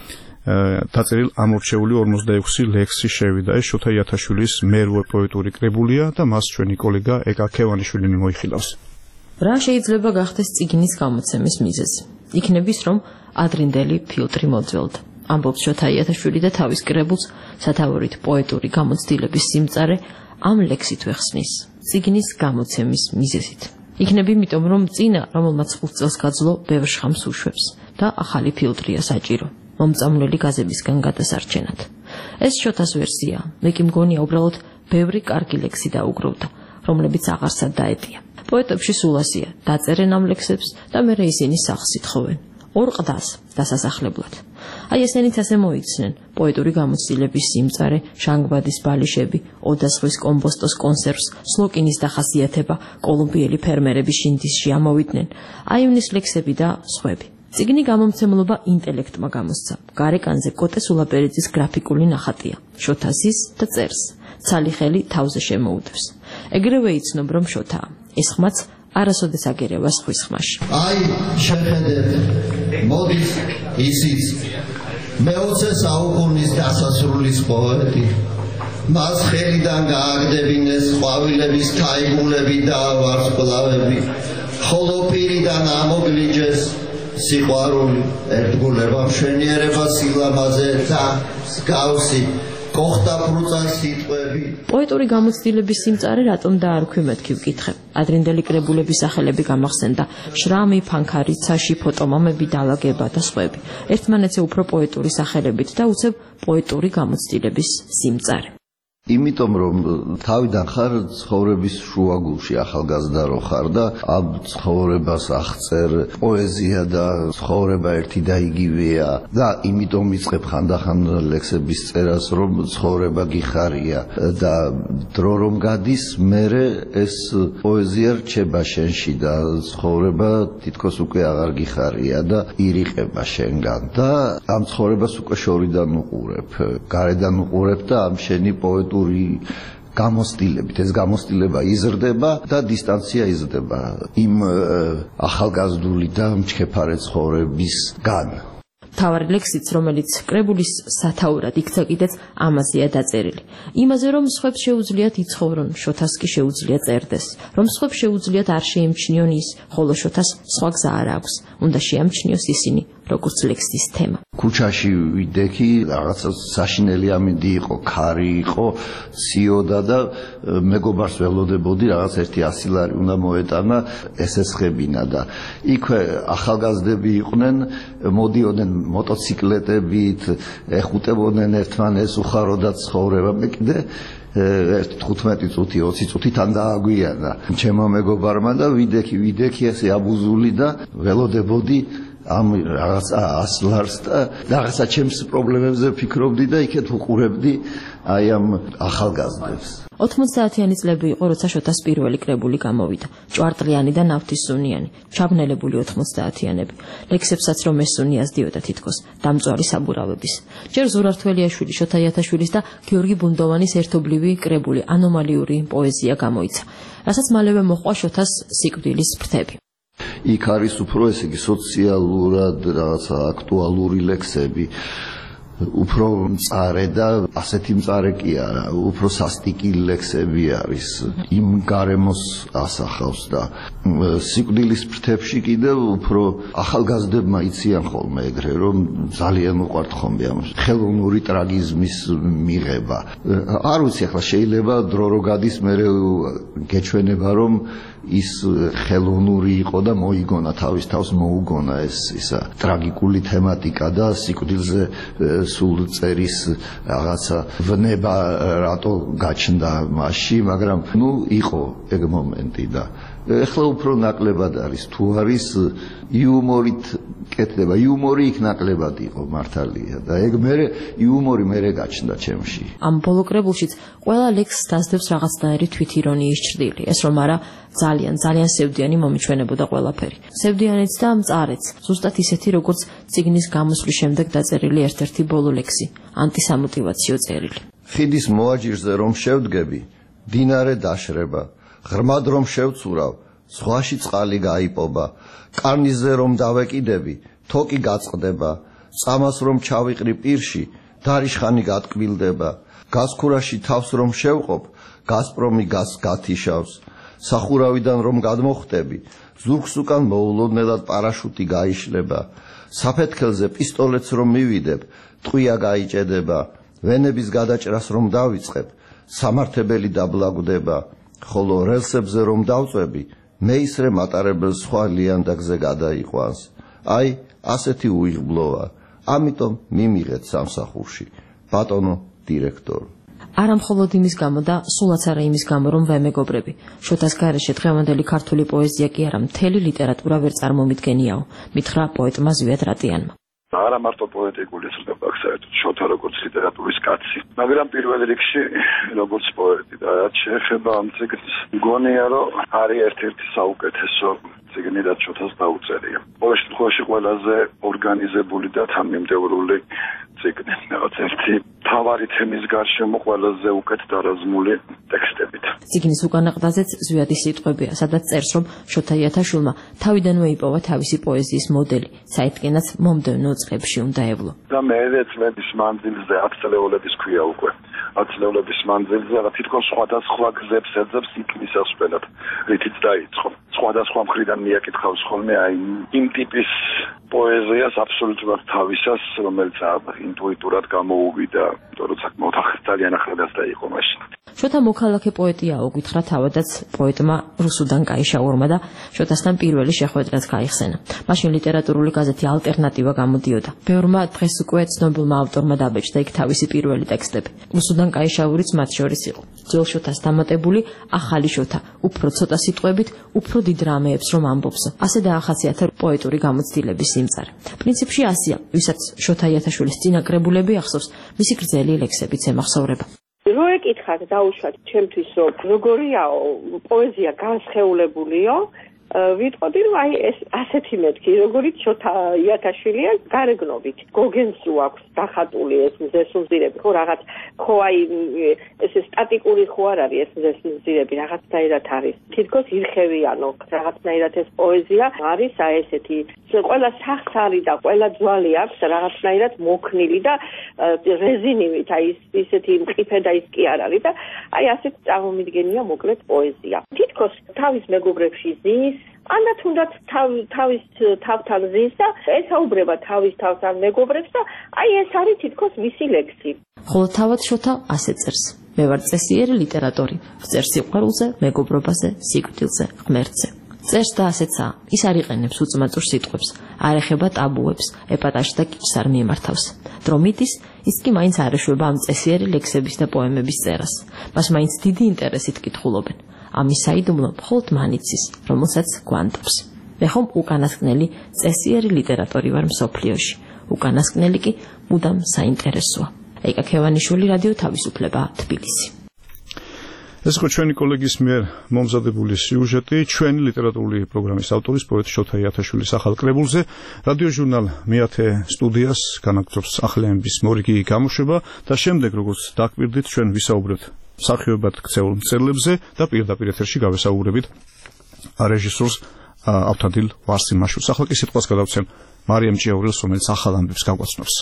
დაწერილ ამორჩეული ორმოცდაექვსი ლექსი შევიდა. ეს შოთა იათაშვილის მერვე პოეტური კრებულია და მას ჩვენი კოლეგა ეკა ქევანიშვილი მოიხილავს. რა შეიძლება გახდეს წიგნის გამოცემის მიზეზი? იქნების რომ ადრინდელი ფილტრი მოძველდა. ამბობს შოთა იათაშვილი და თავის კრებულს სათაურით პოეტური გამოცდილების სიმწარე ამ ლექსით ვეხსნის წიგნის გამოცემის მიზეზით. იქნები იმიტომ რომ წინა რომელმაც ხუთ წელს გაძლო ბევრ შხამს უშვებს და ახალი ფილტრია საჭირო მომწამვლელი გაზებისგან გადასარჩენად. ეს შოთას ვერსია, მე კი მგონია უბრალოდ ბევრი კარგი ლექსი დაუგროვდა, რომლებიც აღარსად დაეტია. პოეტებში სულ ასია, დაწერენ ამ ლექსებს და მერე ისინი სახს ითხოვენ. ორ ყდას დასასახლებლად. აი ესენით ასე მოიცნენ პოეტური გამოცდილების სიმწარე, შანგბადის ბალიშები, ოდასხვის კომბოსტოს კონსერვს, სლოკინის დახასიათება, კოლუმბიელი ფერმერების შინდისში ამოვიდნენ, აივნის ლექსები და სხვები. წიგნი გამომცემლობა ინტელექტმა გამოსცა. გარეკანზე კოტე სულაპერიძის გრაფიკული ნახატია. შოთასის და წერს. ცალი ხელი თავზე შემოუდევს. ეგრევე იცნობ რომ შოთაა. ეს ხმაც არასოდეს აგერევა სხვის ხმაში. აი შეხედეთ, მოდის ისიც მეოცე საუკუნის დასასრულის პოეტი. მას ხელიდან გააგდებინეს ყვავილების თაიგულები და ვარსკვლავები, ხოლო პირიდან ამოგლიჯეს სიყვარული, ერთგულება, მშვენიერება, სილამაზე და მსგავსი გოხდა პრუწა სიტყვები. პოეტური გამოცდილების სიმწარე რატომ დაარქვი მეთქი ვკითხე. ადრინდელი კრებულების სახელები გამახსენდა: შრამი, ფანქარი, ცაში, ფოტომამები, დალაგება და სხვები. ერთმანეთზე უფრო პოეტური სახელებით და უცებ პოეტური გამოცდილების სიმწარე. იმიტომ რომ თავიდან ხარ ცხოვრების შუაგულში ახალგაზრდა რო ხარ და ამ ცხოვრებას აღწერ პოეზია და ცხოვრება ერთი და იგივეა და იმიტომ იწყებ ხანდახან ლექსების წერას რომ ცხოვრება გიხარია და დრო რომ გადის მერე ეს პოეზია რჩება შენში და ცხოვრება თითქოს უკვე აღარ გიხარია და ირიყება შენგან და ამ ცხოვრებას უკვე შორიდან უყურებ, გარედან უყურებ და ამ შენი პოეტური გამოცდილებით ეს გამოცდილება იზრდება და დისტანცია იზრდება იმ ახალგაზრდული და მჩქეფარე ცხოვრებისგან. თავარი ლექსიც, რომელიც კრებულის სათაურად იქცა კიდეც ამაზეა დაწერილი. იმაზე, რომ სხვებს შეუძლიათ იცხოვრონ, შოთას კი შეუძლია წერდეს. რომ სხვებს შეუძლიათ არ შეემჩნიონ ის, ხოლო შოთას სხვა გზა არ აქვს. უნდა შეამჩნიოს ისინი, როგორც ლექსის თემა. ქუჩაში ვიდექი, რაღაცა საშინელი ამინდი იყო, ქარი იყო, ციოდა და მეგობარს ველოდებოდი, რაღაც ერთი ასი ლარი უნდა მოეტანა, ესესხებინა და იქვე ახალგაზრდები იყვნენ, მოდიოდნენ მოტოციკლეტებით, ეხუტებოდნენ ერთმანეს, უხაროდათ ცხოვრება. მე კიდე ერთი თხუთმეტი წუთი, ოცი წუთი თან დააგვიანა ჩემო მეგობარმა და ვიდექი, ვიდექი ესე აბუზული და ველოდებოდი ამ რაღაცა ასლარს და რაღაცა ჩემს პრობლემებზე ვფიქრობდი და იქეთ უყურებდი აი ამ ახალგაზრდებს. ოთხმოცდაათიანი წლები იყო, როცა შოთას პირველი კრებული გამოვიდა. ჭვარტლიანი და ნავთისუნიანი, ჩაბნელებული ოთხმოცდაათიანები. ლექსებსაც რომ ესუნი აზდიოდა თითქოს დამწვარი საბურავების. ჯერ ზურართველიაშვილი, შოთა იათაშვილის და გიორგი ბუნდოვანის ერთობლივი კრებული ანომალიური პოეზია გამოიცა, რასაც მალევე მოჰყვა შოთას სიკვდილის ფრთები. იქ არის უფრო ესე იგი სოციალურად რაღაცა აქტუალური ლექსები. უფრო მწარე და ასეთი მწარე კი არა, უფრო სასტიკი ლექსები არის. იმ გარემოს ასახავს და სიკვდილის ფრთებში კიდევ უფრო ახალგაზრდებმა იციან ხოლმე ეგრე, რომ ძალიან უყვართ ხოლმე ამ ხელოვნური ტრაგიზმის მიღება. არ ვიცი, ახლა შეიძლება დრო რო გადის, მე გეჩვენება რომ ის ხელოვნური იყო და მოიგონა თავის თავს მოუგონა ეს ისა ტრაგიკული თემატიკა და სიკვდილზე სულ წერის რაღაცა ვნება რატო გაჩნდა მასში, მაგრამ ნუ იყო ეგ მომენტი და ეხლა უფრო ნაკლებად არის, თუ არის იუმორით კეთდება, იუმორი იქ ნაკლებად იყო მართალია და ეგ მე იუმორი მე გაჩნდა ჩემში. ამ ბოლო კრებულშიც ყველა ლექსს დასდევს რაღაცნაირი თვითირონიის ჭრილი, ეს რომ არა ძალიან ძალიან სევდიანი მომიჩვენებოდა ყველაფერი. სევდიანიც და მწარეც, ზუსტად ისეთი როგორც წიგნის გამოსვლის შემდეგ დაწერილი ერთ-ერთი ბოლო ლექსი, ანტისამოტივაციო წერილი. ხიდის მოაჯირზე რომ შევდგები, დინარე დაშრება, ღრმად რომ შევცურავ, ზღვაში წყალი გაიპობა, კარნიზზე რომ დავეკიდები, თოკი გაწყდება, წამას რომ ჩავიყრი პირში, დარიშხანი გატკბილდება, გასქურაში თავს რომ შევყოფ, გასპრომი გას გათიშავს, სახურავიდან რომ გადმოხტები, ზურგს უკან მოულოდნელად პარაშუტი გაიშლება, საფეთქელზე პისტოლეტს რომ მივიდებ, ტყვია გაიჭედება, ვენების გადაჭრას რომ დავიწყებ, სამართებელი დაბლაგდება, ხოლო რელსებზე რომ დავწვევი, მეისრე მატარებელს სხვა ლიანდაგზე გადაიყვანს. აი, ასეთი უიღბლოა. ამიტომ მიმიღეთ სამსახურში, ბატონო დირექტორი. არა მხოლოდ იმის გამო და სულაც არა იმის გამო, რომ ვემეგობრები. შოთას გარეშე დღევანდელი ქართული პოეზია კი არა, მთელი ლიტერატურა ვერ წარმომიდგენიაო, მითხრა პოეტმა ზვიად რატიანმა. არა მარტო პოეტიკული ცნობა აქვს საერთოდ შოთა როგორც ლიტერატურის კაცი, მაგრამ პირველ რიგში როგორც პოეტი და რაც შეეხება ამ ციგნს, მგონია რომ არის ერთ-ერთი საუკეთესო ციგნი რაც შოთას დაუწერია. ყოველ შემთხვევაში ყველაზე ორგანიზებული და თანმიმდევრული ციგნი, რაღაც ერთი თავარი თემის გარშემო ყველაზე უკეთ დარაზმული ტექსტებით. ციგნის უკანა ყდაზეც ზვიადის სიტყვებია, სადაც წერს, რომ შოთა იათაშვილმა თავიდანვე იპოვა თავისი პოეზიის მოდელი, საერთგენაც მომდევნო წლებში უნდა ევლო. და მერე წლების მანძილზე ათ წლეულების ქვია უკვე. ათ წლეულების მანძილზე რა თითქოს სხვადასხვა გზებს ეძებს იქნის ასვენად, რითიც დაიწყო. სხვადასხვა მხრიდან მიაკითხავს ხოლმე აი იმ ტიპის პოეზიას აბსოლუტურად თავისას, რომელიც ინტუიტურად გამოუვიდა, როცა მოთახ ძალიან ახლადაც დაიყო მაშინ. შოთა მოქალაქე პოეტიაო, გითხრა თავადაც პოეტმა რუსუდან კაიშაურმა და შოთასთან პირველი შეხვედრაც გაიხსენა. მაშინ ლიტერატურული გაზეთი ალტერნატივა გამოდიოდა. ბევრმა დღეს უკვე ცნობილმა ავტორმა დაბეჭდა იქ თავისი პირველი ტექსტები. რუსუდან კაიშაურიც მათ შორის იყო. ძველ შოთას დამატებული ახალი შოთა, უფრო ცოტა სიტყვებით, უფრო დიდ რამეებს რომ ამბობს. ასე დაახასიათა პოეტური გამოცდილების სიმწარე. პრინციპში ასია, ვისაც შოთა იათაშვილის წინა კრებულები ახსოვს, მისი გრძელი ლექსებიც ემახსოვრება. რო ეკითხათ დაუშვათ ჩემთვის რომ როგორიაო პოეზია განსხეულებულიო, ვიტყოდი რომ აი ეს ასეთი მეთქი, როგორც შოთა იათაშვილია გარეგნობით. გოგენს რო აქვს დახატული ეს მზესუმზირები, ხო რაღაც ხო აი ეს სტატიკური ხო არ არის ეს მზესუმზირები, რაღაცნაირად არის. თითქოს ირხევიანო, რაღაცნაირად ეს პოეზია არის აი ესეთი, ყველა სახს არის და ყველა ძვალი აქვს რაღაცნაირად მოქნილი და რეზინივით, აი ისეთი მყიფე და ის კი არ არის და აი ასეთ წარმომიდგენია მოკლედ პოეზია. თითქოს თავის მეგობრებში ზის ანა თუნდაც თავის თავთან ზის და ესაუბრება თავის თავთან მეგობრებს და აი ეს არის თითქოს მისი ლექსი. ხოლო თავად შოთა ასე წერს. მე ვარ წესიერი ლიტერატორი, ვწერ სიყვარულზე, მეგობრობაზე, სიკვდილზე, ღმერთზე. წერს და ასეცაა, ის არ იყენებს უწმაწურ სიტყვებს, არ ეხება ტაბუებს, ეპატაჟს და კიჭს არ მიემართავს. დრო მიდის, ის კი მაინც არ ეშვება ამ წესიერი ლექსების და პოემების წერას. მას მაინც დიდი ინტერესით კითხულობენ. ამის საიდუმლო მხოლოდ მან იცის, რომელსაც გვანტობს. მე ხომ უკანასკნელი წესიერი ლიტერატორი ვარ მსოფლიოში. უკანასკნელი კი მუდამ საინტერესოა. აიკა ქევანიშვილი, რადიო თავისუფლება, თბილისი. ეს იყო ჩვენი კოლეგის მიერ მომზადებული სიუჟეტი ჩვენი ლიტერატურული პროგრამის ავტორის პოეტ შოთა იათაშვილის ახალ კრებულზე. რადიო ჟურნალ მეათე სტუდიას განაგრძობს ახალეების მორიგი გამოშვება და შემდეგ როგორც დაკვირდით ჩვენ ვისაუბრებთ მსახიობად ქცეულ მწერლებზე და პირდაპირ ეთერში გავესაუბრებით რეჟისორს ავთანდილ ვარსიმაშვილს. ახლა კი სიტყვას გადავცემ მარიამ ჭიაურელს, რომელიც ახალ ამბებს გაგვაცნობს.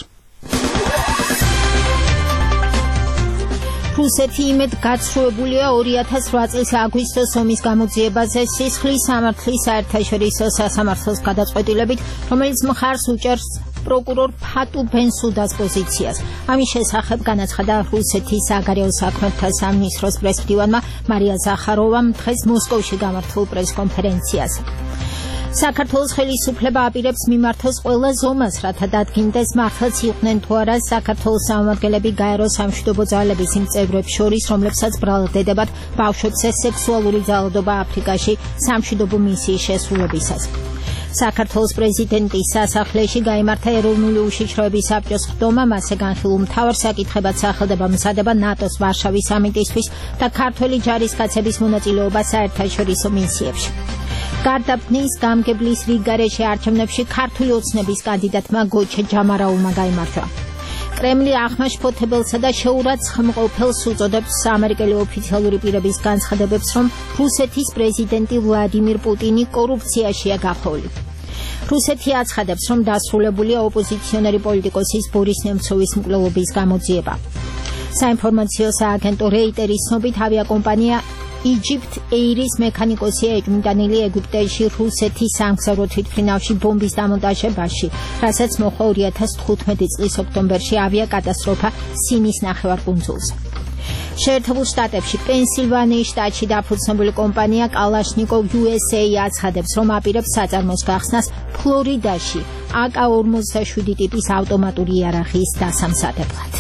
რუსეთი იმედ გაცრუებულია ორი ათას ოთხ წლის აგვისტოს ომის გამოძიებაზე სისხლის სამართლის საერთაშორისო სასამართლოს გადაწყვეტილებით, რომელიც მხარს უჭერს პროკურორ ფატუ ბენსუდას პოზიციას. ამის შესახებ განაცხადა რუსეთის საგარეო საქმეთა სამინისტროს პრესმდივანმა მარია ზახაროვამ დღეს მოსკოვში გამართულ პრესკონფერენციაზე. საქართველოს ხელისუფლება აპირებს მიმართოს ყველა ზომას, რათა დადგინდეს მართლაც იყვნენ თუ არა საქართველოს სამომადგენლები გაერო სამშვიდობო ძალების იმ წევრებს შორის, რომლებსაც ბრალდებათ ბავშვებზე სექსუალური ძალადობა აფრიკაში სამშვიდობო მისიის შესრულებისას. საქართველოს პრეზიდენტის სასახლეში გაიმართა ეროვნული უშიშროების საბჭოს ხდომა, მასზე განხილულ მთავარ საკითხებად სახელდება მზადება ნატოს ვარშავის სამიტისთვის და ქართველი ჯარისკაცების მონაწილეობა საერთაშორისო მისიებში. გარდაბნის გამგებლის რიგგარეშე არჩევნებში ქართული ოცნების კანდიდატმა გოჩე ჯამარაულმა გაიმარჯვა. კრემლი ახმაშფოთებელსა და შეურაცხმყოფელს უწოდებს ამერიკელი ოფიციალური პირების განცხადებებს, რომ რუსეთის პრეზიდენტი ვლადიმირ პუტინი კორუფციაშია გახვეული. რუსეთი აცხადებს, რომ დასრულებულია ოპოზიციონერი პოლიტიკოსის ბორის ნემცოვის მკვლელობის გამოძიება. საინფორმაციო სააგენტო რეიტერის ცნობით ავიაკომპანია Egypt Air-ის მექანიკოსია ეჭვმიტანილი ეგვიპტეში რუსეთის სამგზავრო თვითმფრინავში ბომბის დამონტაჟებაში, რასაც მოჰყვა ორი ათას თხუთმეტი წლის ოქტომბერში ავიაკატასტროფა სინის ნახევარკუნძულზე. შეერთებულ შტატებში პენსილვანიის შტატში დაფუძნებული კომპანია კალაშნიკოვ იუ ეს ეი აცხადებს, რომ აპირებს საწარმოს გახსნას ფლორიდაში აკ ორმოცდაშვიდი ტიპის ავტომატური იარაღის დასამზადებლად.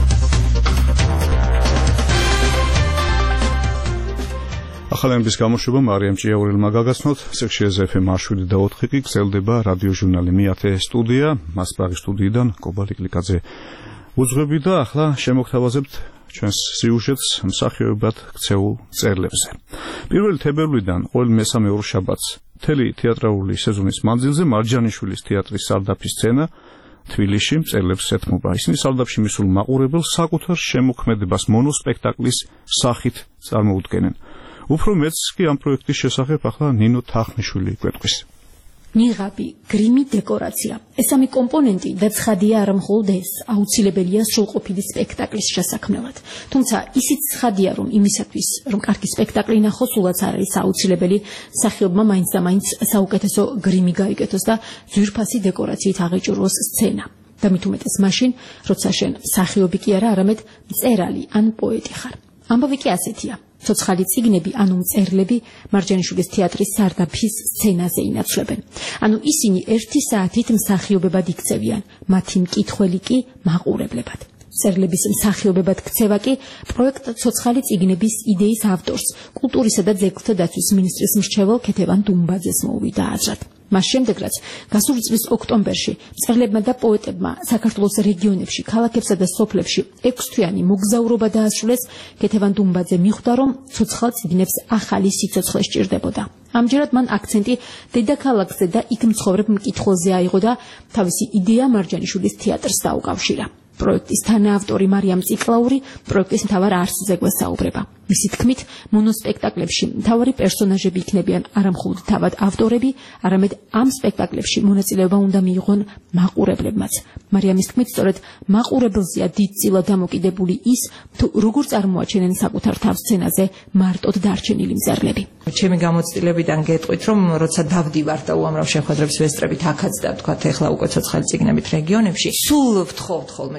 ახალეების გამოშვება მარიამ ჭიაურელმა გაგაცნოთ. სექციაზე ეფ ემ შვიდი და ოთხი კი გრძელდება რადიო ჟურნალი მეათე სტუდია, მასპრაღის სტუდიიდან კობალი კლიკაძე უძღვები და ახლა შემოგთავაზებთ ჩვენს სიუჟეტს მსახიობად ქცეულ მწერლებზე. პირველი თებერვლიდან ყოველ მესამე ორშაბათს მთელი თეატრალური სეზონის მანძილზე მარჯანიშვილის თეატრის სარდაფის სცენა თბილისში მწერლებს ეთმობა. ისინი სარდაფში მისულ მაყურებელს საკუთარ შემოქმედებას მონოსპექტაკლის სახით წარმოუდგენენ. უფრო მეც კი ამ პროექტის შესახებ ახლა ნინო თახნიშვილი იკვეთყვის. ნიღაბი, გრიმი, დეკორაცია. ეს სამი კომპონენტი და ცხადია არა მხოლოდ ეს, აუცილებელია სრულყოფილი სპექტაკლის შესაქმნელად. თუმცა ისიც ცხადია, რომ იმისათვის, რომ კარგი სპექტაკლი ნახოს, სულაც არ არის აუცილებელი მსახიობმა მაინც და მაინც საუკეთესო გრიმი გაიგეთოს და ძვირფასი დეკორაციით აღეჭურვოს სცენა. და მით უმეტეს მაშინ, როცა შენ მსახიობი კი არა, არამედ მწერალი ან პოეტი ხარ. ამბავი კი ასეთია. ცოცხალი წიგნები, ანუ მწერლები მარჯანიშვილის თეატრის სარდაფის სცენაზე ინაცვლებენ. ანუ ისინი ერთი საათით მსახიობებად იქცევიან, მათი მკითხველი კი მაყურებლებად. მწერლების მსახიობებად ქცევა კი პროექტ ცოცხალი წიგნების იდეის ავტორს, კულტურისა და ძეგლთა დაცვის მინისტრის მრჩეველ ქეთევან დუმბაძეს მოუვიდა აზრად. მას შემდეგ, რაც გასული წლის ოქტომბერში მწერლებმა და პოეტებმა საქართველოს რეგიონებში, ქალაქებსა და სოფლებში ექვსთვიანი მოგზაურობა დაასრულეს, ქეთევან დუმბაძე მიხვდა, რომ ცოცხალ წიგნებს ახალი სიცოცხლე სჭირდებოდა. ამჯერად მან აქცენტი დედაქალაქზე და იქ მცხოვრებ მკითხველზე აიღო და თავისი იდეა მარჯანიშვილის თეატრს დაუკავშირა. პროექტის თანაავტორი მარიამ ციკლაური პროექტის მთავარ არსზე გვესაუბრება. მისი თქმით, მონოსპექტაკლებში მთავარი პერსონაჟები იქნებიან არა მხოლოდ თავად ავტორები, არამედ ამ სპექტაკლებში მონაწილეობა უნდა მიიღონ მაყურებლებმაც. მარიამის თქმით, სწორედ მაყურებელზეა დიდწილად დამოკიდებული ის, თუ როგორ წარმოაჩენენ საკუთარ თავს სცენაზე მარტოდ დარჩენილი მწერლები. ჩემი გამოცდილებიდან გეტყვით, რომ როცა დავდივარ და უამრავ შეხვედრებს ვესწრებით აქაც და თქვათ, ეხლა უკვე ცოცხალი წიგნებით რეგიონებში, სულ ვთხოვთ ხოლმე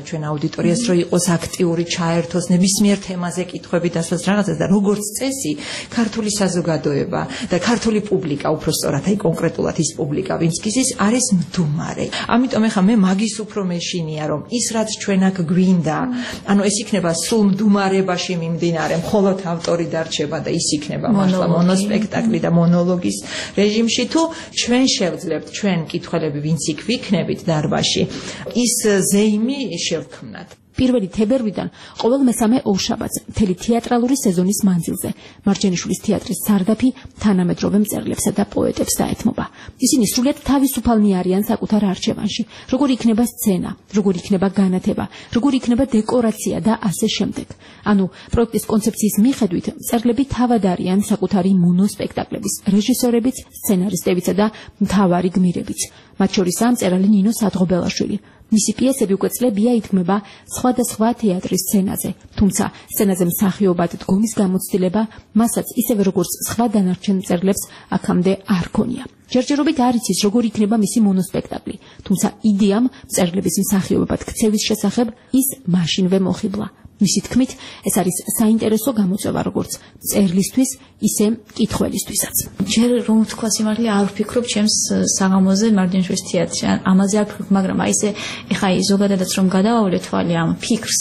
ჩვენ აუდიტორიას, რომ იყოს აქტიური, ჩაერთოს ნებისმიერ თემაზე კითხვები დასვას რაღაცას და როგორც წესი, ქართული საზოგადოება და ქართული პუბლიკა, უფრო სწორად, აი კონკრეტულად ის პუბლიკა, ვინც გიზის, არის მდუმარე. ამიტომ ეხა მე მაგის უფრო მეშინია, რომ ის რაც ჩვენ აქ გვინდა, ანუ ეს იქნება სულ მდუმარებაში მიმდინარე, მხოლოდ ავტორი დარჩება და ის იქნება მართლა მონოსპექტაკლი და მონოლოგის რეჟიმში, თუ ჩვენ შევძლებთ ჩვენ კითხველები, ვინც იქ ვიქნებით დარბაზში, ის ზეიმი შევქმნათ. პირველი თებერვლიდან ყოველ მესამე ორშაბათს მთელი თეატრალური სეზონის მანძილზე მარჯანიშვილის თეატრის სარდაფი თანამედროვე მწერლებსა და პოეტებს დაეთმობა. ისინი სრულიად თავისუფალნი არიან საკუთარ არჩევანში, როგორი იქნება სცენა, როგორი იქნება განათება, როგორი იქნება დეკორაცია და ასე შემდეგ. ანუ პროექტის კონცეფციის მიხედვით მწერლები თავად არიან საკუთარი მონოსპექტაკლების რეჟისორებიც, სცენარისტებიც და მთავარი გმირებიც. მათ შორისაა მწერალი ნინო სადღობელაშვილი. მისი პიესები უკვე წლებია იდგმება სხვადასხვა თეატრის სცენაზე, თუმცა სცენაზე მსახიობად დგომის გამოცდილება მასაც ისევე როგორც სხვა დანარჩენ მწერლებს აქამდე არ ქონია. ჯერჯერობით არ იცის როგორი იქნება მისი მონოსპექტაკლი, თუმცა იდეამ მწერლების მსახიობად ქცევის შესახებ ის მაშინვე მოხიბლა. მისი თქმით, ეს არის საინტერესო გამოწვევა როგორც მწერლისთვის, ისე მკითხველისთვისაც. ჯერ რომ თქვა სიმართლე არ ვფიქრობ ჩემს საღამოზე მარჯანიშვილის თეატრში, ამაზე არ ვფიქრობ, მაგრამ აი ესე ეხა ზოგადადაც რომ გადავავლე თვალი ამ ფიქრს,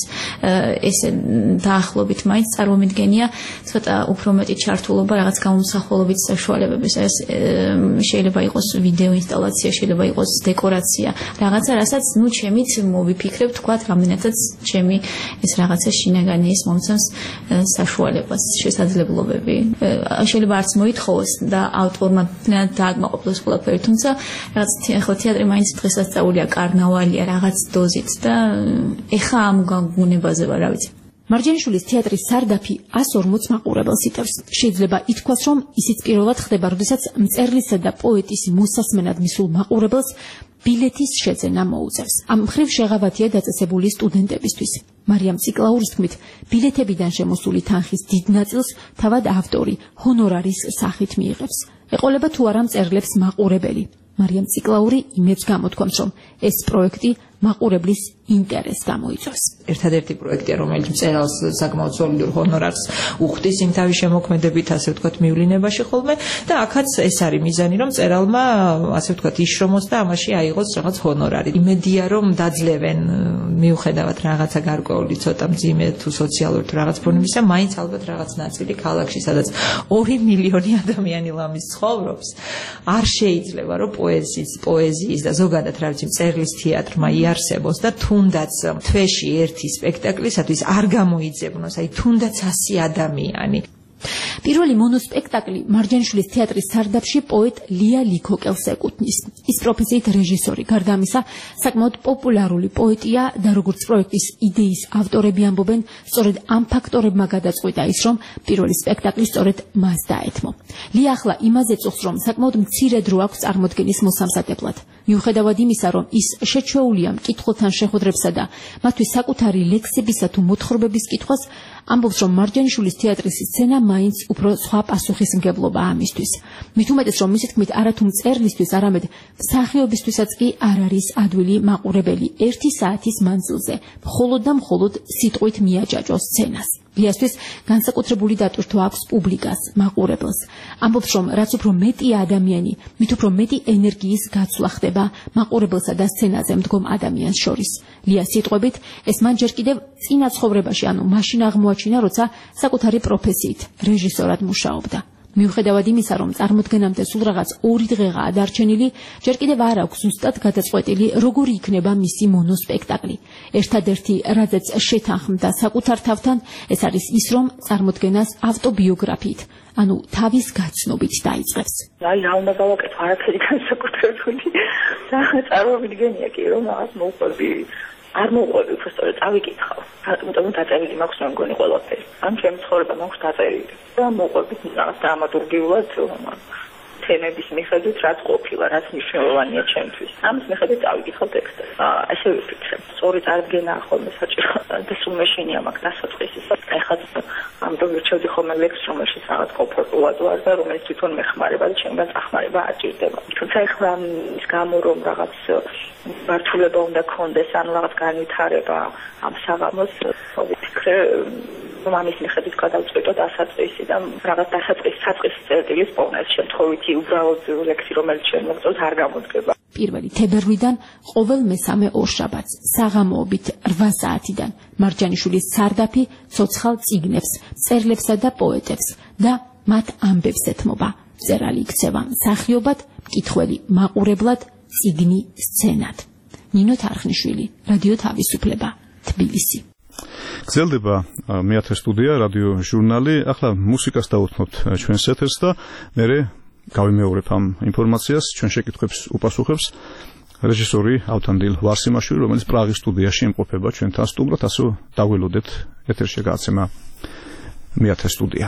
ესე დაახლოებით მაინც წარმომიდგენია ცოტა უფრო მეტი ჩართულობა რაღაც გამომსახველობით საშუალებების, ეს შეიძლება იყოს ვიდეო ინსტალაცია, შეიძლება იყოს დეკორაცია, რაღაცა, რასაც ნუ ჩემით მოვიფიქრებ, თქვა რამდენადაც ჩემი ეს რაღაცა შინაგანი ის მომცემს საშუალებას, შესაძლებლობები. შეიძლება არც მოითხოვოს და ავტორმა დააკმაყოფილოს ყველაფერი, თუმცა რაღაც ახლა თეატრი მაინც დღესასწაულია, კარნავალია რაღაც დოზით და ეხა ამ გაგუნებაზე ვარ, რა ვიცი. მარჯანიშვილის თეატრის სარდაფი ას ორმოც მაყურებელს იტევს. შეიძლება ითქვას, რომ ისიც პირველად ხდება, როდესაც მწერლისა და პოეტის მოსასმენად მისულ მაყურებელს ბილეთის შეძენა მოუწევს. ამ მხრივ შეღავათია დაწესებული სტუდენტებისთვის. მარიამ ციკლაურის თქმით, ბილეთებიდან შემოსული თანხის დიდ ნაწილს თავად ავტორი ჰონორარის სახით მიიღებს. ეყოლება თუ არა მწერლებს მაყურებელი. მარიამ ციკლაური იმედს გამოთქვამს, რომ ეს პროექტი მაყურებლის ინტერესს გამოიწვევს. ერთადერთი პროექტია, რომელიც მწერალს საკმაოდ სოლიდურ ჰონორარს უხდის იმ თავის შემოქმედებით, ასე ვთქვათ, მივლინებაში ხოლმე და აქაც ეს არის მიზანი, რომ მწერალმა, ასე ვთქვათ, იშრომოს და ამაში აიღოს რაღაც ჰონორარი. იმედია, რომ დაძლევენ მიუხედავად რაღაცა გარკვეული ცოტა მძიმე თუ სოციალური თუ რაღაც ფორმისა, მაინც ალბათ რაღაც ნაწილი ქალაქში, სადაც ორი მილიონი ადამიანი ლამის ცხოვრობს, არ შეიძლება, რომ პოეზიის, პოეზიის და ზოგადად რა ვიცი, მწერლის თეატრმა იარსებოს და თუნდაც თვეში ერთი სპექტაკლისათვის არ გამოიძებნოს, აი თუნდაც ასი ადამიანი. პირველი მონოსპექტაკლი მარჯანიშვილის თეატრის სარდაფში პოეტ ლია ლიქოკელს ეკუთვნის. ის პროფესიით რეჟისორი, გარდა ამისა, საკმაოდ პოპულარული პოეტია და როგორც პროექტის იდეის ავტორები ამბობენ, სწორედ ამ ფაქტორებმა გადაწყვიტა ის, რომ პირველი სპექტაკლი სწორედ მას დაეთმო. ლია ახლა იმაზე წუხს, რომ საკმაოდ მცირე დრო აქვს წარმოდგენის მოსამზადებლად. მიუხედავად იმისა, რომ ის შეჩვეულია მკითხველთან შეხვედრებსა და მათთვის საკუთარი ლექსებისა თუ მოთხრობების კითხვას, ამბობს, რომ მარჯანიშვილის თეატრის სცენა მაინც უფრო სხვა პასუხისმგებლობაა ამისთვის. მით უმეტეს, რომ მისი თქმით, არათუ მწერლისთვის, არამედ მსახიობისთვისაც კი არ არის ადვილი მაყურებელი ერთი საათის მანძილზე, მხოლოდ და მხოლოდ სიტყვით მიაჯაჭოს სცენას. ლიასთვის განსაკუთრებული დატვირთვა აქვს პუბლიკას, მაყურებელს. ამბობს, რომ რაც უფრო მეტია ადამიანი, მით უფრო მეტი ენერგიის გაცვლა ხდება მაყურებელსა და სცენაზე მდგომ ადამიანს შორის. ლიას სიტყვებით, ეს მან ჯერ კიდევ წინა ცხოვრებაში, ანუ მაშინ აღმოაჩინა, როცა საკუთარი პროფესიით, რეჟისორად მუშაობდა. მიუხედავად იმისა, რომ წარმოდგენამდე სულ რაღაც ორი დღეღაა დარჩენილი, ჯერ კიდევ არ აქვს ზუსტად გადაწყვეტილი, როგორი იქნება მისი მონოსპექტაკლი. ერთადერთი, რაზეც შეთანხმდა საკუთარ თავთან, ეს არის ის, რომ წარმოდგენას ავტობიოგრაფიით, ანუ თავის გაცნობით დაიწყებს. აი, რა უნდა გავაკეთო, არაფერი განსაკუთრებული. წარმოვიდგენია კი, რომ რაღაც მოუყვები არ მოუყვები, უფრო სწორედ წავიკითხავ. რატომ დაწერილი მაქვს რა მგონი ყველაფერი. ამ ჩემი ცხოვრება მაქვს დაწერილი. და მოუყვებით რაღაც დრამატურგიულად თემების მიხედვით რაც ყოფილა, რაც მნიშვნელოვანია ჩემთვის. ამის მიხედვით წავიკითხავ ტექსტებს. ასე ვიფიქრე. სწორი წარდგენაა ხოლმე საჭირო და სულ მეშინია მაგ დასაწყისის. ეხლა ამ დროს ვირჩევდი ხოლმე ლექს, რომელშიც რაღაც კომფორტულად ვარ და რომელიც თვითონ მეხმარება და ჩემგან წახმარება აჭირდება. თუმცა ეხლა ის გამო რომ რაღაც მართულება უნდა კონდეს, ანუ რაღაც განვითარება ამ საღამოს, ვიფიქრე რომ ამის მიხედვით გადავწყვიტოთ ასაწყისი და რაღაც დასაწყის საწყის წერტილის პოვნა. შემთხვევითი უბრალოდ ლექსი, რომელიც ჩვენ მოგწონთ, არ გამოდგება. პირველი თებერვლიდან ყოველ მესამე ორშაბათს საღამოობით რვა საათიდან მარჯანიშვილის სარდაფი ცოცხალ წიგნებს, წერლებსა და პოეტებს და მათ ამბებს ეთმობა. მწერალი იქცევა მსახიობად, მკითხველი მაყურებლად, წიგნი სცენად. ნინო თარხნიშვილი, რადიო თავისუფლება, თბილისი. გრძელდება მეათე სტუდია, რადიო ჟურნალი. ახლა მუსიკას დავუთმობთ ჩვენს ეთერს და მერე გავიმეორებ ამ ინფორმაციას, ჩვენ შეკითხვებს უპასუხებს რეჟისორი ავთანდილ ვარსიმაშვილი, რომელიც პრაღის სტუდიაში იმყოფება ჩვენთან სტუმრად, ასე დაგველოდეთ ეთერში გააცემა მეათე სტუდია.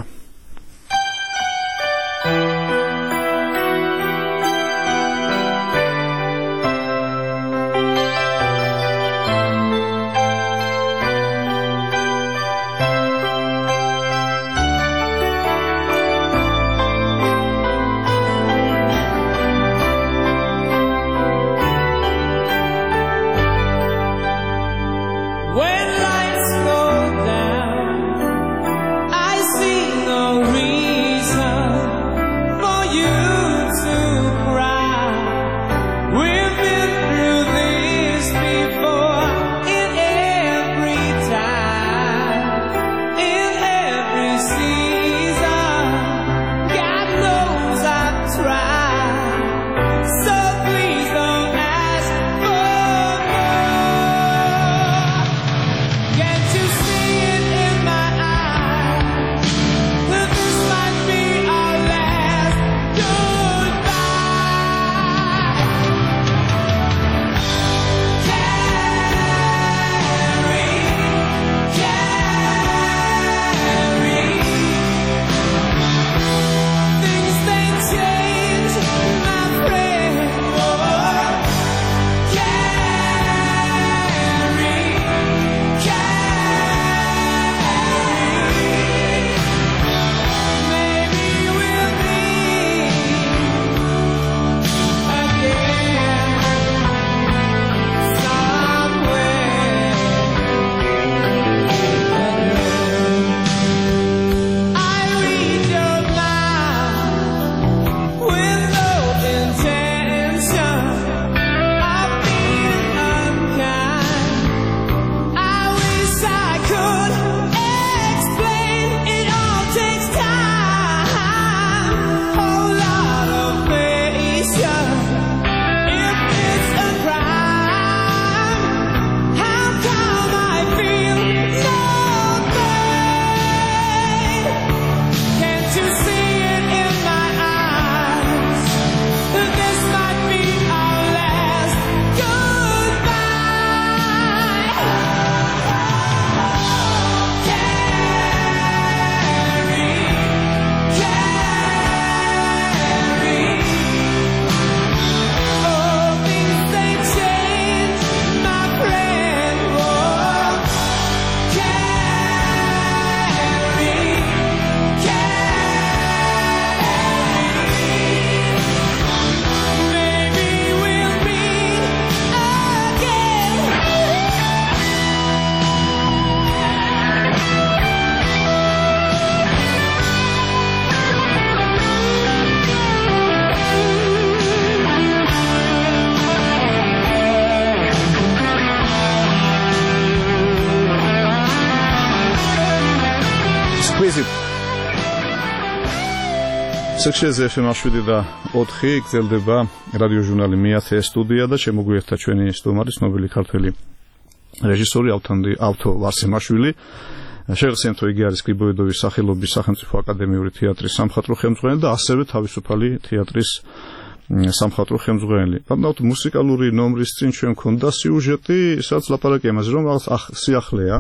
სექციაზე ეფ ემ შვიდი და ოთხი გრძელდება რადიო ჟურნალი მეათე სტუდია და შემოგვიერთდა ჩვენი სტუმარი, ცნობილი ქართველი რეჟისორი ავთო ვარსიმაშვილი. შეგახსენებთ, რომ იგი არის გრიბოედოვის სახელობის სახელმწიფო აკადემიური თეატრის სამხატვრო ხელმძღვანელი და ასევე თავისუფალი თეატრის სამხატვრო ხელმძღვანელი. ბანაუთ მუსიკალური ნომრის წინ ჩვენ მქონდა სიუჟეტი, სადაც ლაპარაკია იმაზე, რომ რაღაც სიახლეა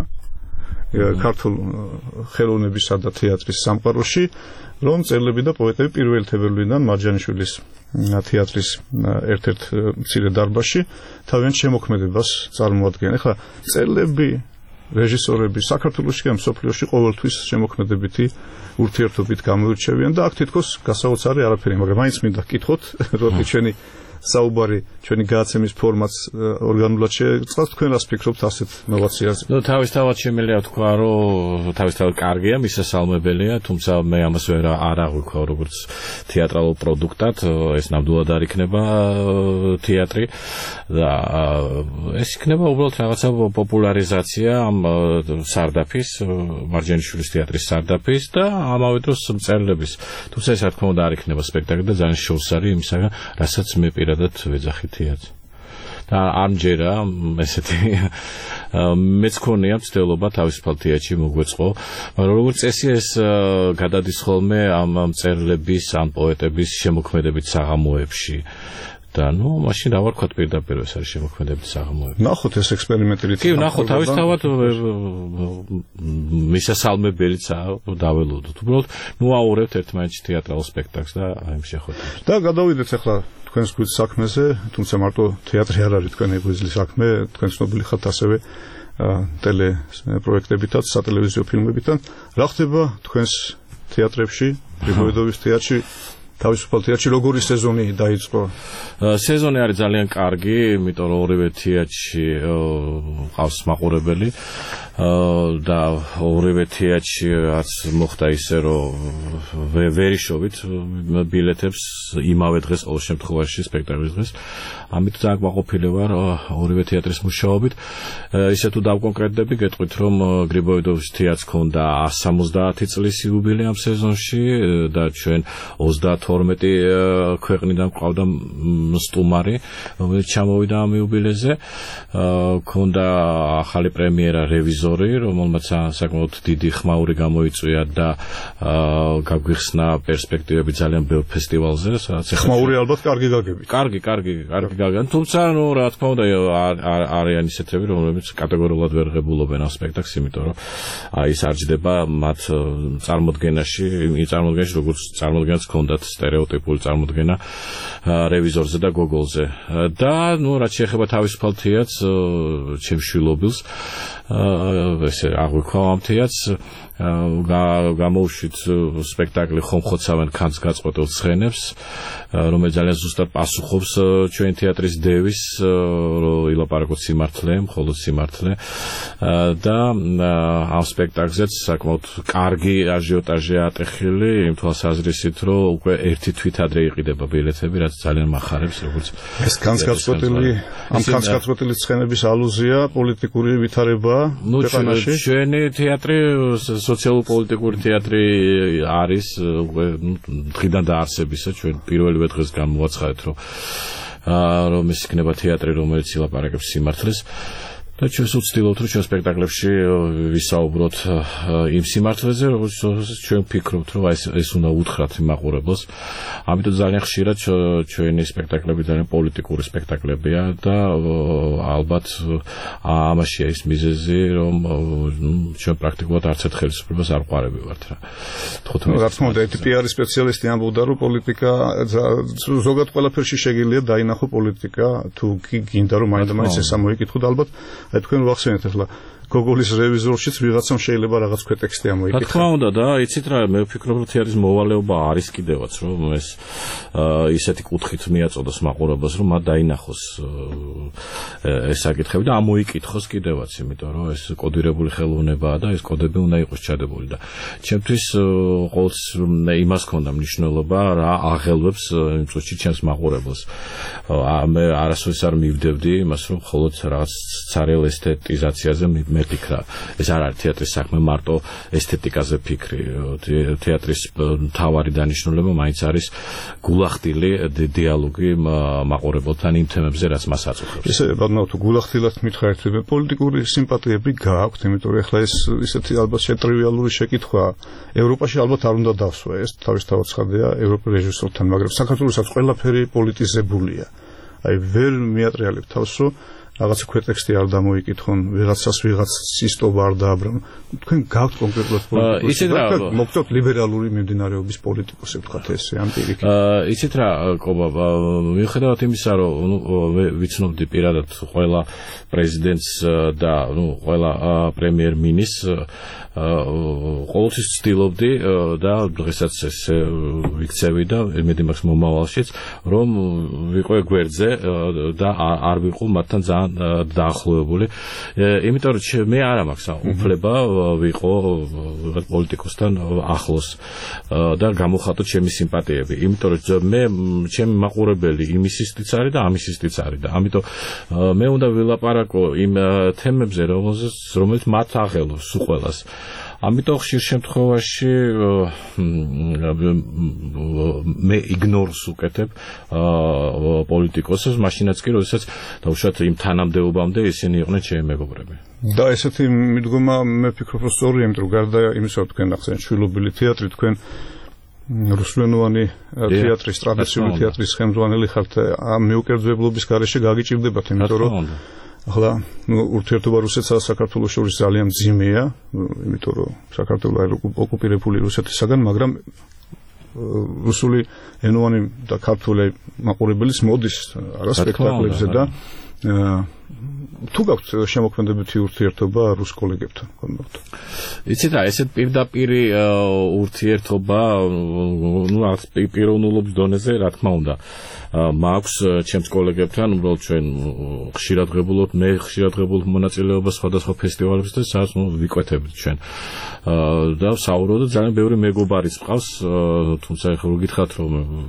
ქართულ ხელოვნებისა და თეატრის სამყაროში, რომ წერლები და პოეტები პირველი თებერვლიდან მარჯანიშვილის თეატრის ერთ-ერთ მცირე დარბაზში თავიანთ შემოქმედებას წარმოადგენენ. ეხლა წერლები რეჟისორები საქართველოში ან მსოფლიოში ყოველთვის შემოქმედებითი ურთიერთობით გამოირჩევიან და აქ თითქოს გასაოცარი არაფერი, მაგრამ მაინც მინდა გკითხოთ, როდი ჩვენი საუბარი, ჩვენი გადაცემის ფორმატს ორგანულად შეეწყალს, თქვენ რას ფიქრობთ ასეთ ნოვაციაზე? ნუ თავისთავად შემიძლია თქვა, რომ თავისთავად კარგია, მისასალმებელია, თუმცა მე ამას ვერ არ აღვიქვა როგორც თეატრალურ პროდუქტად, ეს ნამდვილად არ იქნება თეატრი და ეს იქნება უბრალოდ რაღაცა პოპულარიზაცია ამ სარდაფის, მარჯანიშვილის თეატრის სარდაფის და ამავე დროს მწერლების. თუმცა ეს რა თქმა უნდა არ იქნება სპექტაკლი და ძალიან შორს არის იმისაგან, რასაც მე პირადად ვეძახი თეატრს. და ამჯერა ესეთი მეც ქონია მცდელობა თავისუფალ თეატრში მოგვეწყო, მაგრამ როგორც წესი ეს გადადის ხოლმე ამ მწერლების, ამ პოეტების შემოქმედებით საღამოებში. და ნუ მაშინ რა ვარ ვქოთ პირდაპირ ეს არის შემოქმედებით საღამოები. ნახოთ ეს ექსპერიმენტი რითი. კი, ნახოთ თავისთავად მისასალმებელიც დაველოდოთ. უბრალოდ ნუ აურევთ ერთმანეთში თეატრალურ სპექტაკლს და აი შეხვედრებს. და გადავიდეთ ახლა თქვენს გვერდ საქმეზე, თუმცა მარტო თეატრი არ არის თქვენი გვერდლის საქმე, თქვენ ცნობილი ხართ ასევე ტელე პროექტებითაც, სატელევიზიო ფილმებითაც. რა ხდება თქვენს თეატრებში, გრიბოედოვის თეატრში? თავისუფალ თეატრში როგორი სეზონი დაიწყო? სეზონი არის ძალიან კარგი, იმიტომ რომ ორივე თეატრში ყავს მაყურებელი და ორივე თეატრში რაც მოხდა ისე რომ ვერიშოვით ბილეთებს იმავე დღეს ყოველ შემთხვევაში სპექტაკლის დღეს. ამით ძალიან მაყოფილი ვარ ორივე თეატრის მუშაობით. ისე თუ დავკონკრეტდები, გეტყვით რომ გრიბოედოვის თეატრს ჰქონდა one seventy წლის იუბილე ამ სეზონში და ჩვენ ოცდათორმეტი ქვეყნიდან ყავდა სტუმარი, რომელიც ჩამოვიდა ამ იუბილეზე. ჰქონდა ახალი პრემიერა რევიზორი, რომელმაც საკმაოდ დიდი ხმაური გამოიწვია და გაგვიხსნა პერსპექტივები ძალიან ბევრ ფესტივალზე, სადაც ხმაური ალბათ კარგი გაგებით. კარგი, კარგი, კარგი გაგან. თუმცა ნუ რა თქმა უნდა არიან ისეთები, რომლებიც კატეგორიულად ვერ ღებულობენ ამ სპექტაკლს, იმიტომ რომ აი ეს არ ჯდება მათ წარმოდგენაში, იმ წარმოდგენაში, როგორც წარმოდგენაც ჰქონდათ სტერეოტიპული წარმოდგენა რევიზორზე და გოგოლზე. და ნუ რაც შეეხება თავისუფალ თეატრს, ჩემშვილობილს, ესე აღვიქვა ამ თეატრს, გამოუშვით სპექტაკლი ხომ ხოცავენ ქანს გაწყვეტილ ცხენებს, რომელიც ძალიან ზუსტად პასუხობს ჩვენი თეატრის დევის, რომ ილაპარაკოთ სიმართლე, მხოლოდ სიმართლე და ამ სპექტაკლზეც საკმაოდ კარგი აჟიოტაჟია ატეხილი, იმ თვალსაზრისით, რომ უკვე ერთი თვით ადრე იყიდება ბილეთები, რაც ძალიან მახარებს, როგორც ეს ქანს გაწყვეტილი, ამ ქანს გაწყვეტილი ცხენების ალუზია პოლიტიკური ვითარებაა ქვეყანაში. ჩვენი თეატრი სოციალურ-პოლიტიკური თეატრი არის დღიდან დაარსებისა, ჩვენ პირველივე დღეს გამოვაცხადეთ, რომ რომ ეს იქნება თეატრი, რომელიც ილაპარაკებს სიმართლეს. და ჩვენ ვცდილობთ, რომ ჩვენ სპექტაკლებში ვისაუბროთ იმ სიმართლეზე, როგორც ჩვენ ვფიქრობთ, რომ ეს ეს უნდა უთხრათ მაყურებელს. ამიტომ ძალიან ხშირად ჩვენი სპექტაკლები ძალიან პოლიტიკური სპექტაკლებია და ალბათ ამაშია ის მიზეზი, რომ ჩვენ პრაქტიკულად არც ერთ ხელისუფლებას არ ვყარები ვართ რა. რა თქმა უნდა, პი არის სპეციალისტი ამბობდა, რომ პოლიტიკა ზოგადად ყველაფერში შეგიძლია დაინახო პოლიტიკა, თუ გინდა რომ მაინდა-მაინც ეს ამოიკითხოთ ალბათ. აი თქვენ ვახსენეთ ახლა გოგოლის რევიზორშიც ვიღაცამ შეიძლება რაღაც ქვეტექსტი ამოიკითხა. რა თქმა უნდა და იცით რა, მე ვფიქრობ, რომ თეატრის მოვალეობა არის კიდევაც, რომ ეს ისეთი კუთხით მიაწოდოს მაყურებელს, რომ მათ დაინახოს ეს საკითხები და ამოიკითხოს კიდევაც, იმიტომ რომ ეს კოდირებული ხელოვნებაა და ეს კოდები უნდა იყოს ჩადებული და ჩემთვის ყოველთვის იმას ჰქონდა მნიშვნელობა, რა აღელვებს იმ წუთში ჩემს მაყურებელს. მე არასოდეს არ მივდევდი იმას, რომ მხოლოდ რაღაც ცარიელ ესთეტიზაციაზე მეკითხა. ეს არ არის თეატრის საქმე მარტო ესთეტიკაზე ფიქრი. თეატრის მთავარი დანიშნულება მაინც არის გულახდილი დიალოგი მაყურებელთან იმ თემებზე, რაც მას აწუხებს. ესე ბატონო, თუ გულახდილად მითხარით, პოლიტიკური სიმპათიები გააქვთ, იმიტომ რომ ახლა ეს ისეთი ალბათ შეტრივიალური შეკითხვაა. ევროპაში ალბათ არ უნდა დავსვა ეს, თავისთავად ცხადია ევროპელ რეჟისორთან, მაგრამ საქართველოსაც ყველაფერი პოლიტიზებულია. აი ვერ მიატრიალებ თავს, რომ რაღაცა ქვეტექსტი არ დამოიკითხონ, ვიღაცას ვიღაც სისტობა არ დააბრუნონ. თქვენ გაქვთ კონკრეტულად პოლიტიკოსი. იცით რა, მოგწევთ ლიბერალური მიმდინარეობის პოლიტიკოსი, ვთქვათ ესე, ამ პირიქით. იცით რა, კობა, მიუხედავად იმისა, რომ ნუ ვიცნობდი პირადად ყველა პრეზიდენტს და ნუ ყველა პრემიერ-მინისტრს ყოველთვის ვცდილობდი და დღესაც ეს ვიქცევი და იმედი მაქვს მომავალშიც, რომ ვიყო გვერდზე და არ ვიყო მათთან ძალიან დაახლოებული. იმიტომ რომ მე არ მაქვს უფლება ვიყო პოლიტიკოსთან ახლოს და გამოვხატო ჩემი სიმპათიები. იმიტომ რომ მე ჩემი მაყურებელი იმისისთვის არის და ამისისთვის არის და ამიტომ მე უნდა ვილაპარაკო იმ თემებზე, რომელიც მათ აღელოს უყველას. ამიტომ ხშირ შემთხვევაში მე იგნორს უკეთებ პოლიტიკოსებს, მაშინაც კი როდესაც დაუშვათ იმ თანამდებობამდე ისინი იყვნენ ჩემი მეგობრები. და ესეთი მიდგომა მე ვფიქრობ, რომ სწორია, იმიტომ რომ გარდა იმისა, რომ თქვენ ახსენეთ შვილობილი თეატრი, თქვენ რუსულენოვანი თეატრის, ტრადიციული თეატრის ხელმძღვანელი ხართ, ამ მიუკერძებლობის გარეშე გაგიჭირდებათ, იმიტომ რომ ახლა ნუ ურთიერთობა რუსეთსა და საქართველოს შორის ძალიან მძიმეა, იმიტომ რომ საქართველო არის ოკუპირებული რუსეთისაგან, მაგრამ რუსული ენოვანი და ქართული მაყურებელიც მოდის არა სპექტაკლებზე და თუ გაქვთ შემოქმედებითი ურთიერთობა რუს კოლეგებთან, გქონდათ? იცით რა, ესეთ პირდაპირი ურთიერთობა, ნუ რაღაც პიროვნულობის დონეზე, რა თქმა უნდა, მაქვს ჩემს კოლეგებთან, უბრალოდ ჩვენ ხშირად ღებულობთ, მე ხშირად ღებულობ მონაწილეობას სხვადასხვა ფესტივალებზე და სადაც ვიკვეთებთ ჩვენ. და ვსაუბრობ და ძალიან ბევრი მეგობარიც მყავს, თუმცა ეხლა რო გითხრათ რომ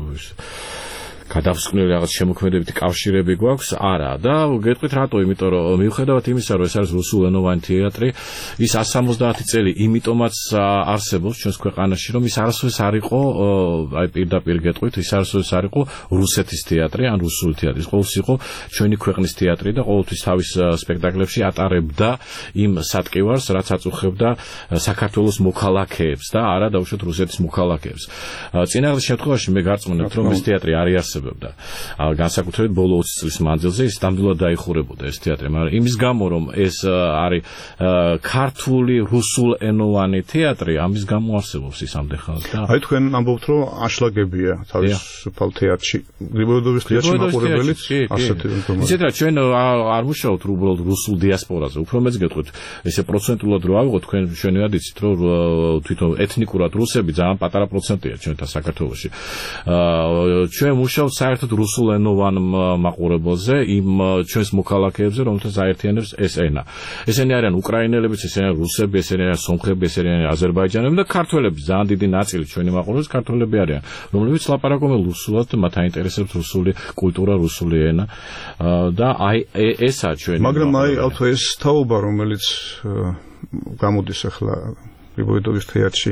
გადავსკვნელი რაღაც შემოქმედებითი კავშირები გვაქვს, არა. და გეტყვით რატო? იმიტომ რომ მიუხედავად იმისა, რომ ეს არის რუსულენოვანი თეატრი, ის one seventy წელი იმიტომაც არსებობს ჩვენს ქვეყანაში, რომ ის არასოდეს არ იყო, აი პირდაპირ გეტყვით, ის არასოდეს არ იყო რუსეთის თეატრი, ან რუსული თეატრი. ის ყოველთვის იყო ჩვენი ქვეყნის თეატრი და ყოველთვის თავის სპექტაკლებში ატარებდა იმ სატკივარს, რაც აწუხებდა საქართველოს მოქალაქეებს და არა დაუშვათ რუსეთის მოქალაქეებს. წინააღმდეგ შემთხვევაში მე გარწმუნებთ, რომ ეს თეატრი არ იარსებებდა. განსაკუთრებით ბოლო ოცი წლის მანძილზე ის ნამდვილად დაიხურებოდა ეს თეატრი, მაგრამ იმის გამო რომ ეს არის ქართული რუსულენოვანი თეატრი, ამის გამო არსებობს ის ამდენ და აი თქვენ ამბობთ რომ აშლაგებია თავისუფალ თეატრში. გრიბოედოვის თეატრში მაყურებელიც ასეთი ინფორმაცია. იცით რა, ჩვენ არ მუშაობთ უბრალოდ რუსულ დიასპორაზე, უფრო მეც გეტყვით, ესე პროცენტულად რო ავიღოთ, თქვენ ჩვენად იცით რომ თვითონ ეთნიკურად რუსები ძალიან პატარა პროცენტია ჩვენთან საქართველოში. ჩვენ მუშაობთ საერთოდ რუსულენოვან მაყურებელზე, იმ ჩვენს მოქალაქეებზე, რომელთაც აერთიანებს ეს ენა. ესენი არიან უკრაინელებიც, ესენი არიან რუსები, ესენი არიან სომხები, ესენი არიან აზერბაიჯანელები და ქართველები, ძალიან დიდი ნაწილი ჩვენი მაყურებელს ქართველები არიან, რომლებიც ლაპარაკობენ რუსულად და მათ აინტერესებს რუსული კულტურა, რუსული ენა და აი ესაა ჩვენი. მაგრამ აი ავთო ეს თაობა, რომელიც გამოდის ახლა გრიბოედოვის თეატრში,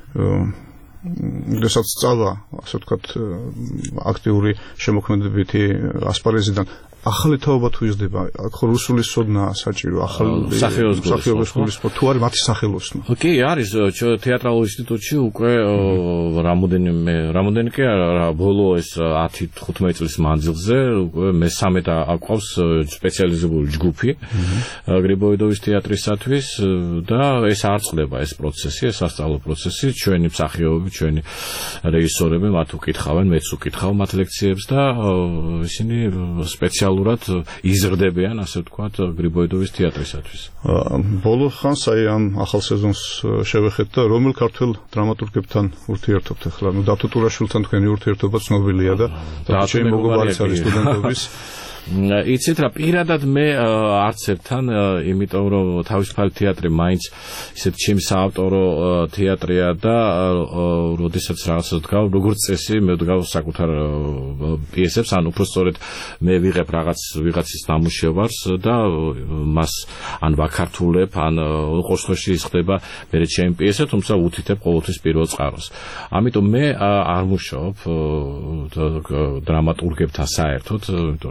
როდესაც წავა, ასე ვთქვათ, აქტიური შემოქმედებითი ასპარეზიდან, ახალი თაობა თუ იზრდება, ხო რუსული სოდნა საჭირო, ახალი მსახიობის გულისხმობა თუ არის მათი სახელოსნო. კი, არის თეატრალურ ინსტიტუტში უკვე რამოდენიმე, რამოდენი კი არა, ბოლო ეს ათი თხუთმეტი წლის მანძილზე უკვე მესამე და აყვავს სპეციალიზებული ჯგუფი გრიბოედოვის თეატრისათვის და ეს არ წყდება ეს პროცესი, ეს სასწავლო პროცესი, ჩვენი მსახიობები, ჩვენი რეჟისორები მათ უკითხავენ, მეც უკითხავ მათ ლექციებს და ისინი სპეციალ იზრდებიან, ასე ვთქვათ, გრიბოედოვის თეატრისათვის. ბოლო ხანს აი ამ ახალ სეზონს შევეხეთ და რომელ ქართველ დრამატურგებთან ურთიერთობთ ახლა? ნუ დათო ტურაშვილთან თქვენი ურთიერთობა ცნობილია და ჩემი მეგობარიც არის სტუდენტობის. იცით რა, პირადად მე არც ერთთან, იმიტომ რომ თავისუფალი თეატრი მაინც ისეთ ჩემი საავტორო თეატრია და როდესაც რაღაცას ვდგავ, როგორც წესი, მე ვდგავ საკუთარ პიესებს, ან უფრო სწორედ მე ვიღებ რაღაც ვიღაცის ნამუშევარს და მას ან ვაქართულებ, ან ყოველ შემთხვევაში ის ხდება მე ჩემი პიესა, თუმცა უთითებ ყოველთვის პირველ წყაროს. ამიტომ მე არ მუშაობ დრამატურგებთან საერთოდ, იმიტომ რომ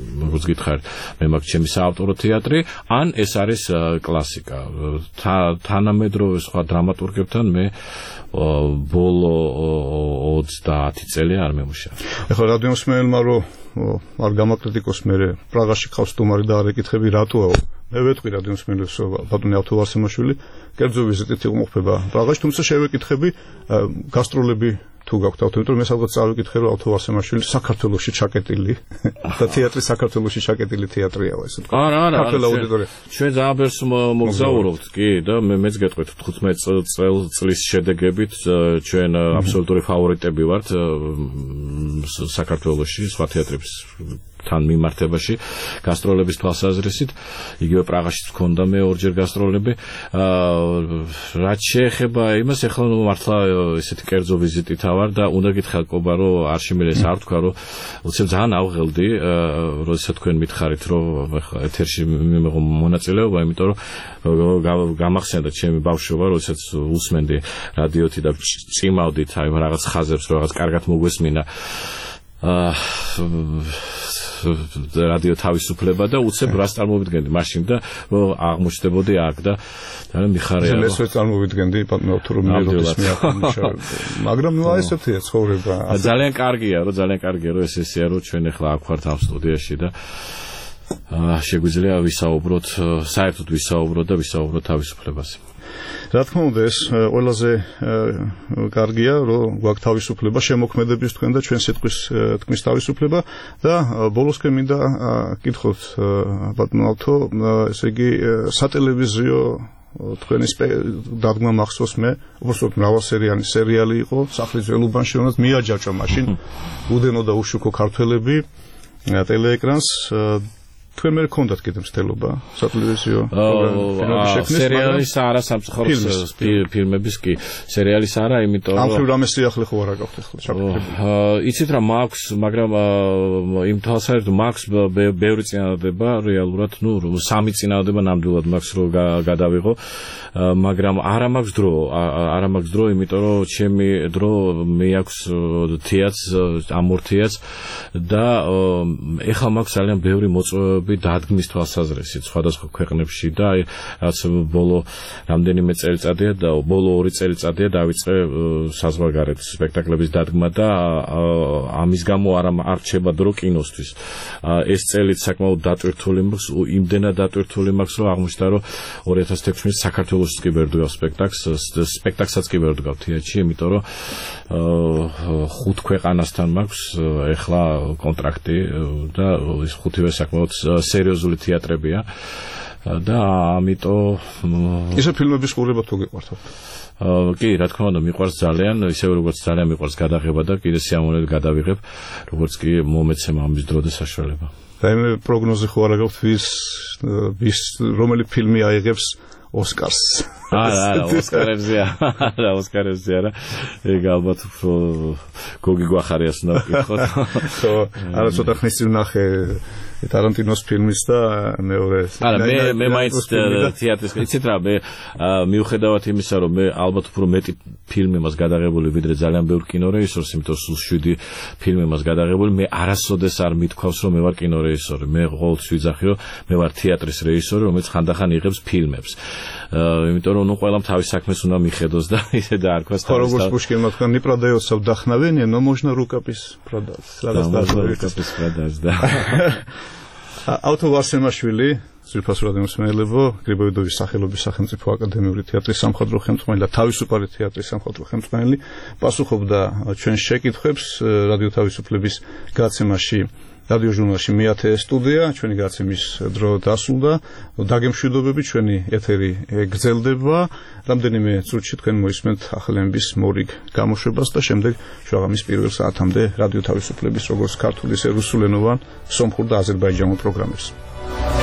როგორც გითხარით, მე მაქვს ჩემი საავტორო თეატრი, ან ეს არის კლასიკა. თანამედროვე სხვა დრამატურგებთან მე ბოლო ოცდაათი წელი არ მემუშავე. ეხლა რადიომსმენელმა რომ არ გამაკრიტიკოს მე პრაღაში ხავს სტუმარი და არ ეკითხები რატოა მე ვეთქვი რადიომსმენელს ბატონი ავთო ვარსემაშვილი კერძო ვიზიტით იმყოფება პრაღაში, თუმცა შევეკითხები გასტროლები თუ გაქვთ ავთო, იმიტომ რომ მე სადღაც წავიკითხე რომ ავთო ვარსემაშვილი საქართველოში ჩაკეტილი და თეატრი საქართველოში ჩაკეტილი თეატრია ესე თქვა. არა, არა, ჩვენ ძალიან ბევრს მოგზაურობთ კი და მე მეც გეტყვით თხუთმეტ წლის შედეგებით ჩვენ აბსოლუტური ფავორიტები ვართ საქართველოში სხვა თეატრების თან მიმართებაში გასტროლების თვალსაზრისით, იგივე პრაღაშიც მქონდა მე ორჯერ გასტროლები. რაც შეეხება იმას, ეხლა მართლა ესეთი კერძო ვიზიტით ავარ და უნდა გითხრათ ყობა რომ არ შემიძლია არ თქვა რომ უცებ ძალიან ავღელდი, როდესაც თქვენ მითხარით რომ ეხლა ეთერში მიმეღო მონაწილეობა, იმიტომ რომ გამახსენდა ჩემი ბავშვობა, როდესაც უსმენდი რადიოთი და წიმავდით აი რაღაც ხაზებს, რაღაც კარგად მოგვესმინა რადიო თავისუფლება და უცებ რას წარმოვიდგენდი მაშინ და აღმოჩნდებოდი აქ და მიხარია რომ ესეც წარმოვიდგენდი ბატონო თუ რომ მეეროდის მეახმოშა მაგრამ ნუ ესეთია ცხოვრება ძალიან კარგია რომ ძალიან კარგია რომ ეს ესეა რომ ჩვენ ახლა აქ ვართ ამ სტუდიაში და შეგვიძლია ვისაუბროთ საერთოდ ვისაუბროთ და ვისაუბროთ თავისუფლებაზე. რა თქმა უნდა ეს ყველაზე კარგია რომ გვაქვს თავისუფლება შემოქმედების თქვენ და ჩვენ სიტყვის თქმის თავისუფლება და ბოლოსკენ მინდა კითხოთ ბატონო ავთო ესე იგი სატელევიზიო თქვენი დადგმა მახსოვს მე უბრალოდ მრავალსერიანი სერიალი იყო სახლის ველუბანში რომელსაც მიაჯაჭვა მაშინ უდენო და უშუქო ქართველები ტელეეკრანს თქვენ მე გქონდათ კიდე მცდელობა სატელევიზიო პროგრამების შექმნის სერიალის არა სამწუხაროდ ფილმების კი სერიალის არა იმიტომ რომ ამ ფილმ რამე სიახლე ხო არ აქვს ახლა ჩაფიქრებული იცით რა მაქვს მაგრამ იმ თვალსაზრისით მაქვს ბევრი წინადადება რეალურად ნუ სამი წინადადება ნამდვილად მაქვს რომ გადავიღო მაგრამ არა მაქვს დრო არა მაქვს დრო იმიტომ რომ ჩემი დრო მე აქვს თეატრს ამორთიაც და ეხლა მაქვს ძალიან ბევრი მოწვევები დადგმის თვალსაზრისით სხვადასხვა ქვეყნებში და აი რაც ბოლო რამდენიმე წელიწადია და ბოლო ორი წელიწადია დავიწყე საზღვარგარეთ სპექტაკლების დადგმა და ამის გამო არ არ რჩება დრო კინოსთვის ეს წელიც საკმაოდ დატვირთული მაქვს იმდენად დატვირთული მაქვს რომ აღმოჩნდა რომ ორი ათას თექვსმეტ წელს საქართველოსიც კი ვერ დუღავს სპექტაკლს სპექტაკლსაც კი ვერ დუღავ თეატრში იმიტომ რომ ხუთ ქვეყანასთან მაქვს ეხლა კონტრაქტი და ეს ხუთივე საკმაოდ სერიოზული თეატრებია და ამიტომ ისე ფილმების ყურება თუ გიყვართ? კი, რა თქმა უნდა, მიყვარს ძალიან, ისევე როგორც ძალიან მიყვარს გადაღება და კიდე სიამოვნებით გადავიღებ, როგორც კი მომეცემა ამის დრო და საშუალება. და მე პროგნოზი ხო არ აქვს ვის ვის რომელი ფილმი აიღებს ოსკარს. არა, არა, ოსკარებზე არა, ოსკარებზე არა. ეგ ალბათ გოგი გვახარიას უნდა ვკითხოთ. ხო, არა ცოტა ხნის წინ ნახე ტარანტინოს ფილმის და მეორე არა მე მე მაინც თეატრის იცით რა მე მიუხედავად იმისა რომ მე ალბათ უფრო მეტი ფილმი მას გადაღებული ვიდრე ძალიან ბევრი კინორეჟისორს იმიტომ სულ შვიდი ფილმი მას გადაღებული მე არასოდეს არ მithქვავს რომ მე ვარ კინორეჟისორი მე ყოველთვის ვიძახი რომ მე ვარ თეატრის რეჟისორი რომელიც ხანდახან იღებს ფილმებს იმიტომ რომ ნუ ყველამ თავის საქმეს უნდა მიხედოს და ისე და არ ქვას თავის როგორც პუშკინმა თქვა не продается вдохновение но можно рукопись продать რაღაც рукопись продать да ავთო ვარსემაშვილი ძირფასურად ემსმენელებო გრიბოიდოვის სახელობის სახელმწიფო აკადემიური თეატრის სამხატვრო ხელმძღვანელი და თავისუფალი თეატრის სამხატვრო ხელმძღვანელი პასუხობდა ჩვენ შეკითხვებს რადიო თავისუფლების გაცემაში რადიო ჟურნალში მეათე სტუდია ჩვენი გაცემის დრო დასრულდა დაგემშვიდობები ჩვენი ეთერი გრძელდება რამდენიმე წუთში თქვენ მოისმენთ ახალების მორიგ გამოშვებას და შემდეგ შუაღამის პირველ საათამდე რადიო თავისუფლების როგორც ქართული ისე რუსულენოვან სომხურ და აზერბაიჯანულ პროგრამებს